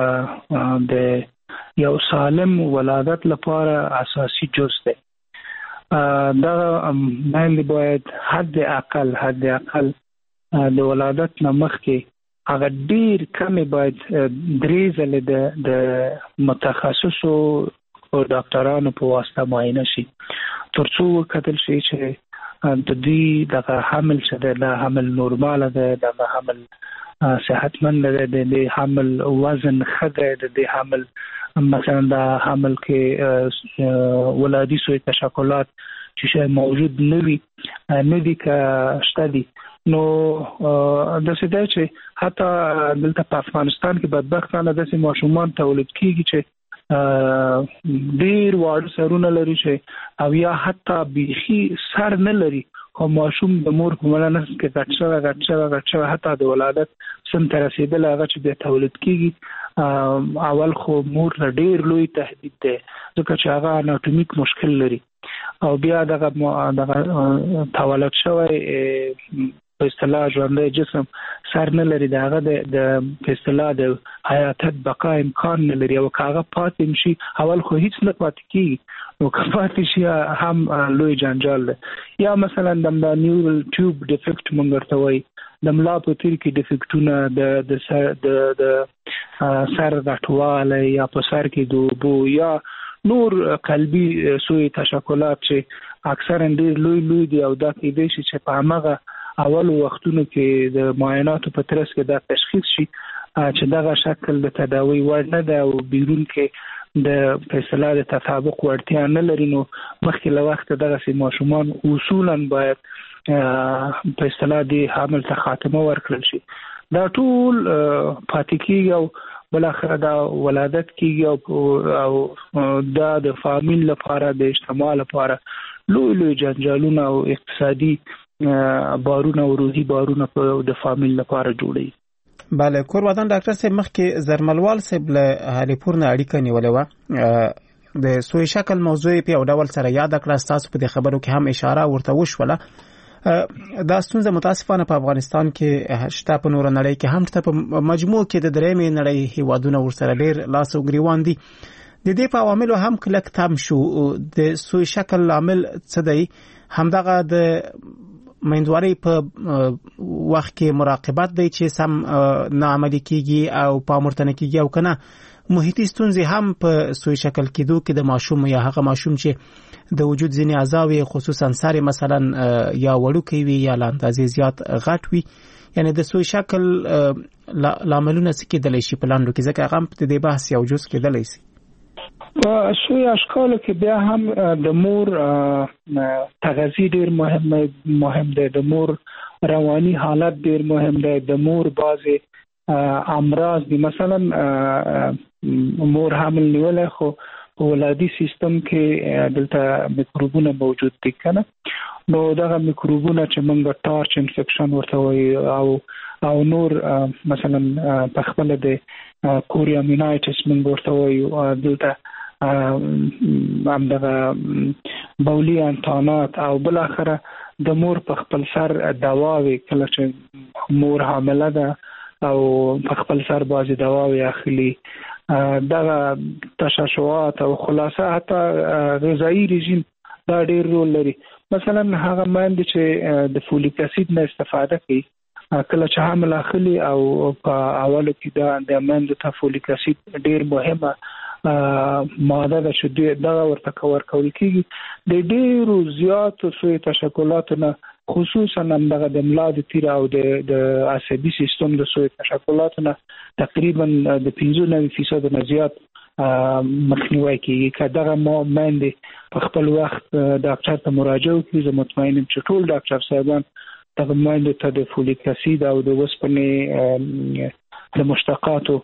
د یو سالم ولادت لپاره اساسي جز دی. دا مېل باید حد اقل حد اقل د ولادت نه مخکې هغه ډیر کم باید درې ځله د د متخصصو او ډاکټرانو په واسطه معاینه شي ترڅو وکتل شي چې د دې د حمل څخه د حمل نورمال ده د حمل صحتمند ده د حمل وزن خده د حمل مثلا د حمل کې ولادي سوی تشکلات چې موجود نوي ندي کا شتدي نو د څه دی چې حتی دلته په افغانستان کې بدبختانه د سیمه ماشومان تولید کیږي چې ډیر واړه سرونه لري چې او یا حتی بيخي سر نه لري او ماشوم د مور په ملانس کې غټه غټه غټه حتی د ولادت سم تر رسیدل هغه چې د تولید کیږي اول خو مور ډیر لوی تهدید ده ځکه چې هغه اناتومیک مشکل لري او بیا دغه دغه تولد شوی په اصطلاح ژوندۍ جسم سر نه لري دغه د په اصطلاح د حیات بقا امکان نه لري او هغه پاتې شي اول خو هیڅ نه پاتې کیږي نو کفاتې شي هم لوی جنجال ده. یا مثلا د نیورال ټیوب ډیفیکټ مونږ ورته وایي د ملا په تیر کې ډیفیکټونه د د سر د د سر غټواله یا په سر کې دوبو یا نور قلبي سوی تشکلات چې اکثرا ډیر لوی لوی دي او دا کې دي چې په هغه اول وختونو کې د معایناتو په ترڅ کې دا تشخیص شي چې دغه شکل د تداوی وړ نه ده او بیرون کې د فیصله د تطابق ورتیا نه لري نو مخکې له وخت دغه سي ماشومان اصولا باید په اصطلاح د حمل ته خاتمه ورکړل شي. دا ټول پاتې کیږي او بل اخر دا ولادت کیږي او دا د فامیل لپاره د اجتماع لپاره لوی لوی جنجالونه او اقتصادي بارونه او روحي بارونه په د فامیل لپاره جوړي. بله کور ودان ډاکټر صاحب مخکې زرملوال صاحب له هالیپور نه اړیکه نیولې وه د سوی شکل موضوع په یو ډول سره یاد کړه تاسو په دې خبرو کې هم اشاره ورته وشوله دا ستونزه متاسفانه په افغانستان کې شته په نور نړۍ کې هم شته په مجموع کې د درېمې نړۍ هیوادونو ورسره ډېر لاس او ګریوان دي د دې په عواملو هم کلک تم شو د سوی شکل عامل څه دی همدغه د میندوارۍ په وخت کې مراقبت دی چې سم نه عملي کیږي او پامورتنه کیږي او کنه محیطي ستونزې هم په سوی شکل کېدو کې د ماشوم یا هغه ماشوم چې د وجود ځینې اعضاوي خصوصا سر مثلا یا وړوکی وي یا لاندازې زیات غټ وي یعنی د سوی شکل لاملونه څه کېدلی شي په لاندو کې ځکه هغه په دې بحث یو جز کېدلی شي. په سوی اشکالو کې بیا هم د مور تغذیه ډیر مهم مهم دی د مور رواني حالت ډیر مهم دی د مور بعضی امراض دي مثلا مور حامل نیولای خو په ولادي سیستم کې دلته میکروبونه موجود دي کنه نو دغه میکروبونه چې موږ ټارچ انفیکشن ورته وایي او او نور مثلا په خپل د کوریامینایټس موږ ورته وایو دلته هم دغه بولی انتانات او بل اخره د مور په خپل سر دواوي کله چې مور حامله ده او په خپل سر بازي دواوي اخلي دغه تشعشعات او خلاصه حتی غذایی رژیم دا ډیر رول لري مثلا هغه باندې چې د فولیک اسید نه استفاده کوي کله چې حامل اخلي او په اولو کې دا د باندې ته فولیک اسید ډیر مهمه ماده ده چې دا ورته کور کول کیږي د ډیرو زیاتو سوی تشکلاتو نه خصوصا دغه د ملا د تیر او د د عصبي سیستم د سوی تشکلاتو نه تقریبا د پنځه نوي فیصد نه زیات مخنیوي کیږي کله ما باندې په خپل وخت ډاکټر ته مراجعه وکړي زه مطمئن یم چې ټول ډاکټر صاحبان دغه باندې ته د فولیک اسید او د وسپنې د مشتقاتو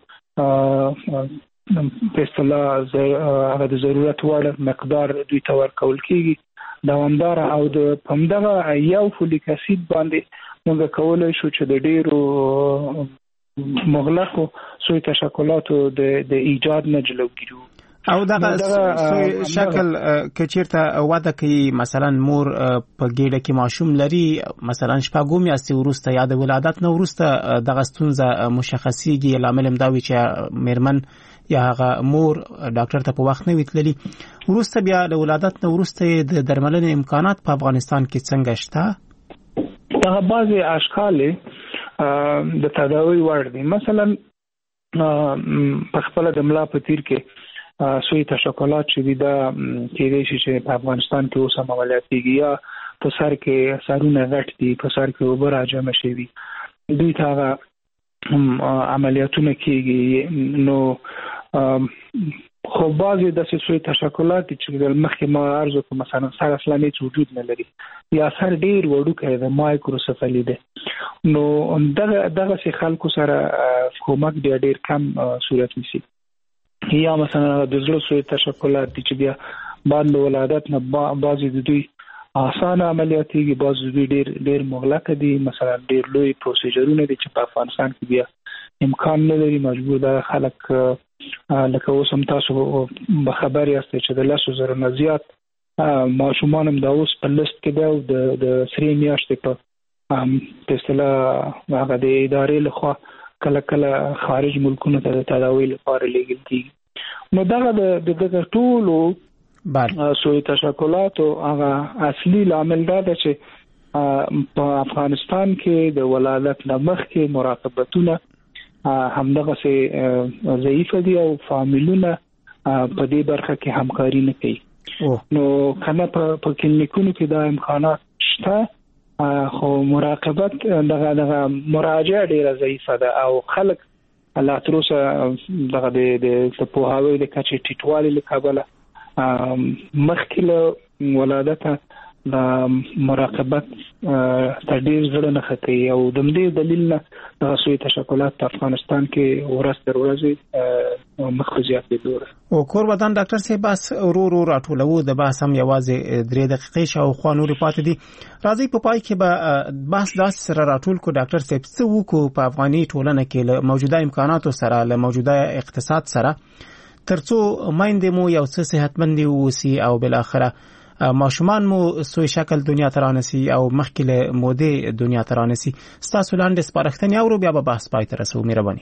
په اصطلاح هغه د ضرورت وړ مقدار دوی ته ورکول کیږي دوامدار او د همدغه یو فولیک اسید باندې موږ کولای شو چې د ډیرو مغلقو سوی تشکلاتو د د ایجاد نه جلوګیرو او دغه سوی شکل کچیرته واده کوي مثلا مور په ګډه کې ماشوم لري مثلا شپږم میاشتې وروسته یا د ولادت نه وروسته دغه ستونزه مشخصيږي لامل مداوي چې میرمن یا هغه مور ډاکټر ته په وخت نه ویتللی وروسته بیا د ولادت نه وروسته د درملنې امکانات په افغانستان کې څنګه شته دغه بعضي اشکال د تداوی وړ دي مثلا په خپل د ملا په تیر کې سوی تشکلات چې دا کېږي چې په افغانستان کې اوس عملیات کیږي یا په سر کې سرونه غټ دي په سر کې وبر راجم شي دوی ته عملیاتونه کیږي نو خو بعضی د سوی تشکلات چې د مخکې ما عرض وکړ مثلا سر اصلاني وجود نه لري یا سر ډیر وړوکی د مایکروسفلی ده نو دغه دغه څه خلکو سره کومک ډیر ډیر کم صورت نیسي یا مثلا د زړه سوی تشکلات چې بیا بعد له ولادت نه بعضی د دوی آسان عملیاتي بعضی دوی ډیر ډیر مغلق دي مثلا ډیر لوی پروسیجرونه دي چې په افغانستان کې بیا امکان نه لري مجبور ده خلک لکه اوس هم تاسو به خبر یاست چې د لاسو زره نه زیات ماشومان هم د اوس په لیست کې ده او د د سری میاشتې په په اصطلاح هغه د ادارې لخوا کله کله خارج ملکونو ته د تداوی لپاره لیږل کیږي نو دغه د دغه ټولو بله سوی تشکلات او هغه اصلي لامل دا ده چې په افغانستان کې د ولادت نه مخکې مراقبتونه همدغه سي ضعیف دي او فامیلونه په دې برخه کې همکاري نه کوي نو کنه په کلینیکونو کې د امکانات شته خو مراقبت دغه دغه مراجعه ډیره ضعیفه ده او خلک الله تروسه دغه د پوهاوی د کچې ټیټوالي له کبله مخکې له ولادت د مراقبت تدیر زړه نه خطي او د دې دلیل نه د سوی تشکلات په افغانستان کې ورځ تر ورځې مخزيات دي دور او کور ودان ډاکټر صاحب بس ورو ورو راټولو د بحث هم یوازې درې دقیقې شاو خو نور پاتې دي راځي په پای کې به بحث داس سره راټول کو ډاکټر صاحب څه وکړو په افغاني ټولنه کې له موجوده امکاناتو سره له موجوده اقتصاد سره ترڅو مایندې مو یو څه صحتمند وي او بل اخره ماشومان مو سوی شکل دنیا ترانسی او مخکله موده دنیا ترانسی ستاسو لاندې سپارښتنې او بیا به بحث پای ته رسو مهرباني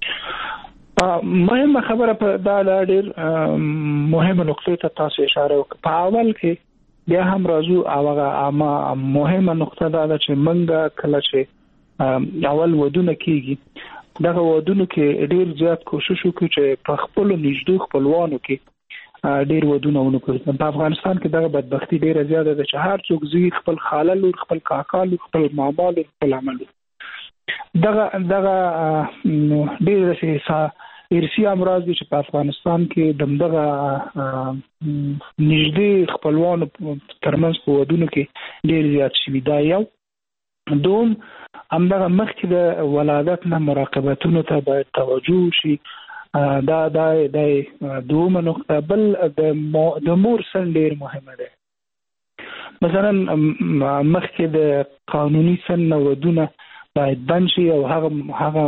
مهمه خبره په دا ډېر مهمه نقطه ته تاسو اشاره وکړه په اول کې بیا هم راځو هغه اما مهمه نقطه دا ده چې منګه کله چې اول ودونه کیږي دغه ودونه کې ډېر زیات کوشش وکړو چې په خپل نږدې خپلوانو کې ډیر ودونه ونکړي په افغانستان کې دغه بدبختی ډیره زیاته ده چې هر څوک زی خپل خاله لور خپل کاکا لور خپل ماما لور خپل عمل دغه دغه ډیره سه ارسی امراض چې په افغانستان کې دغه نږدې خپلوان ترمنځ په ودونه کې ډیر زیات شوي دا یو دوم همدغه مخکې د ولادت نه مراقبتونو ته باید توجه شي دا دا د دوه نقطه بل د مور سن ډیر مهمه ده مثلا مخکې د قانوني سن ودونه باید بند شي او هغه هغه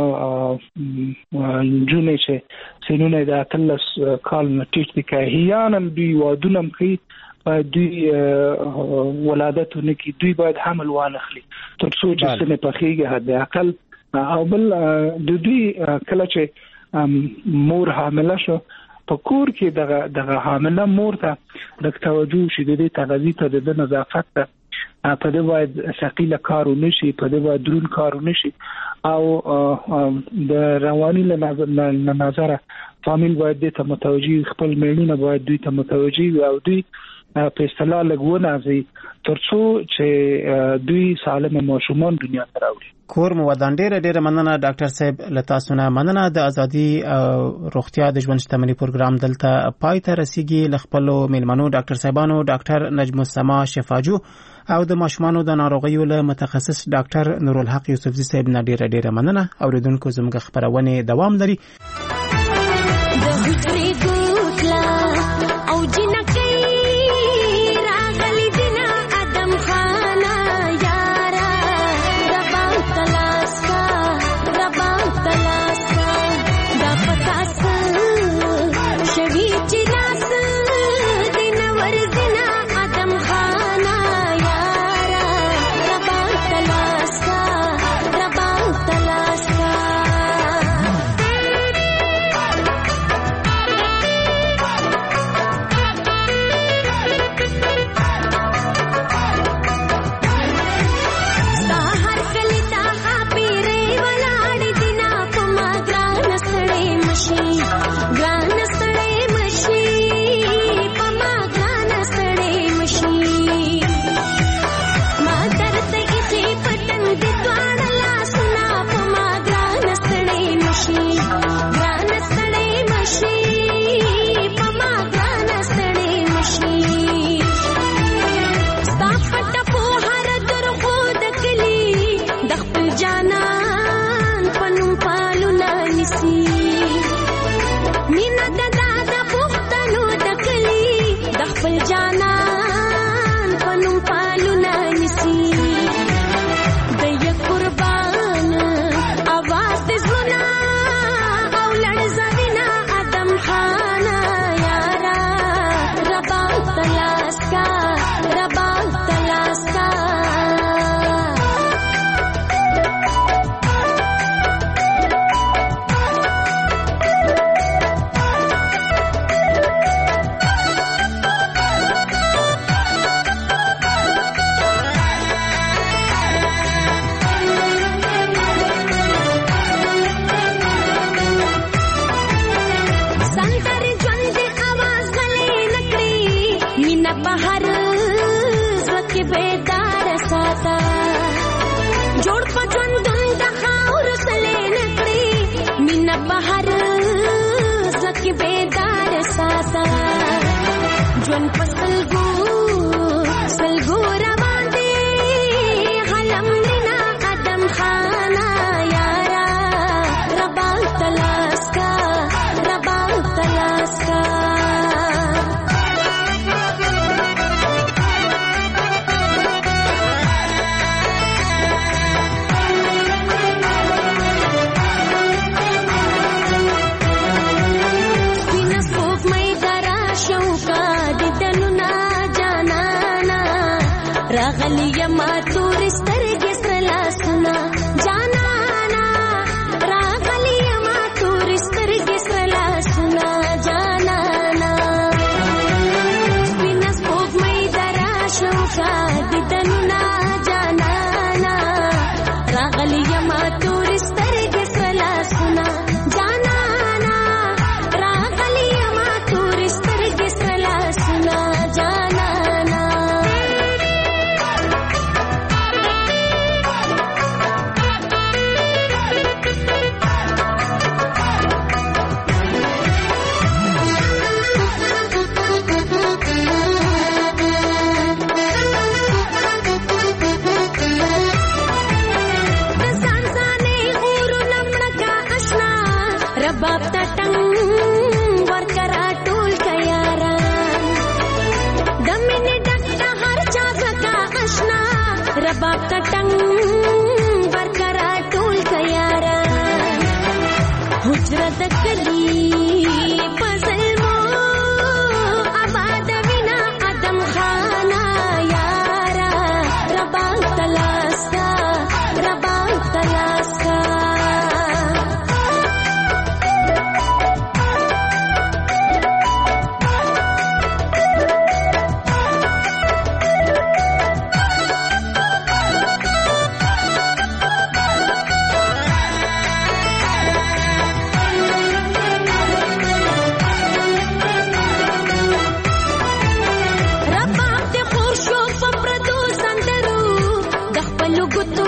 جونې چې سنونه د اتلس کال نه ټیټ دي که هیانا دوی ودونه کوي باید دوی ولادت ونکړي دوی باید حمل وانخلي تر څو چې سن پخېږي حد اقل او بل د دوی کله چې مور حامله شو په کور کې دغه دغه حامله مور ته د توجه شي د دې تغذیه ته د نظافت ته په دې باید ثقيله کار ونشي، په دې باید درون کار ونشي او د رواني له نظر فامیل باید د متوجي خپل میړونه باید دوی ته متوجي او دوی په اصطلاح لګونه ځي ترڅو چې دوی سالم ماشومان دنیا ته راوړي. کور مو ودان ډیره ډیره مننه ډاکټر صاحب لتاسو نه مننه. د ازادي روغتیا د ژوند شتمنۍ پروګرام دلته پای ته رسیدي. لخپلو میلمنو ډاکټر صاحبانو ډاکټر نجم السما شفاجو او د ماشومانو د ناروغیو له متخصص ډاکټر نورالحق یوسفزي صاحب نه ډیره ډیره مننه. اوریدونکو زموږ خبرونه دوام لري.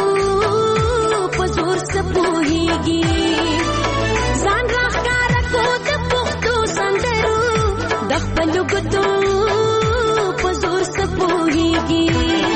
په زور سپوهیږي ځان راښکاره کو د پښتو سندرو د خپل ګوتو په زور سپوهیږي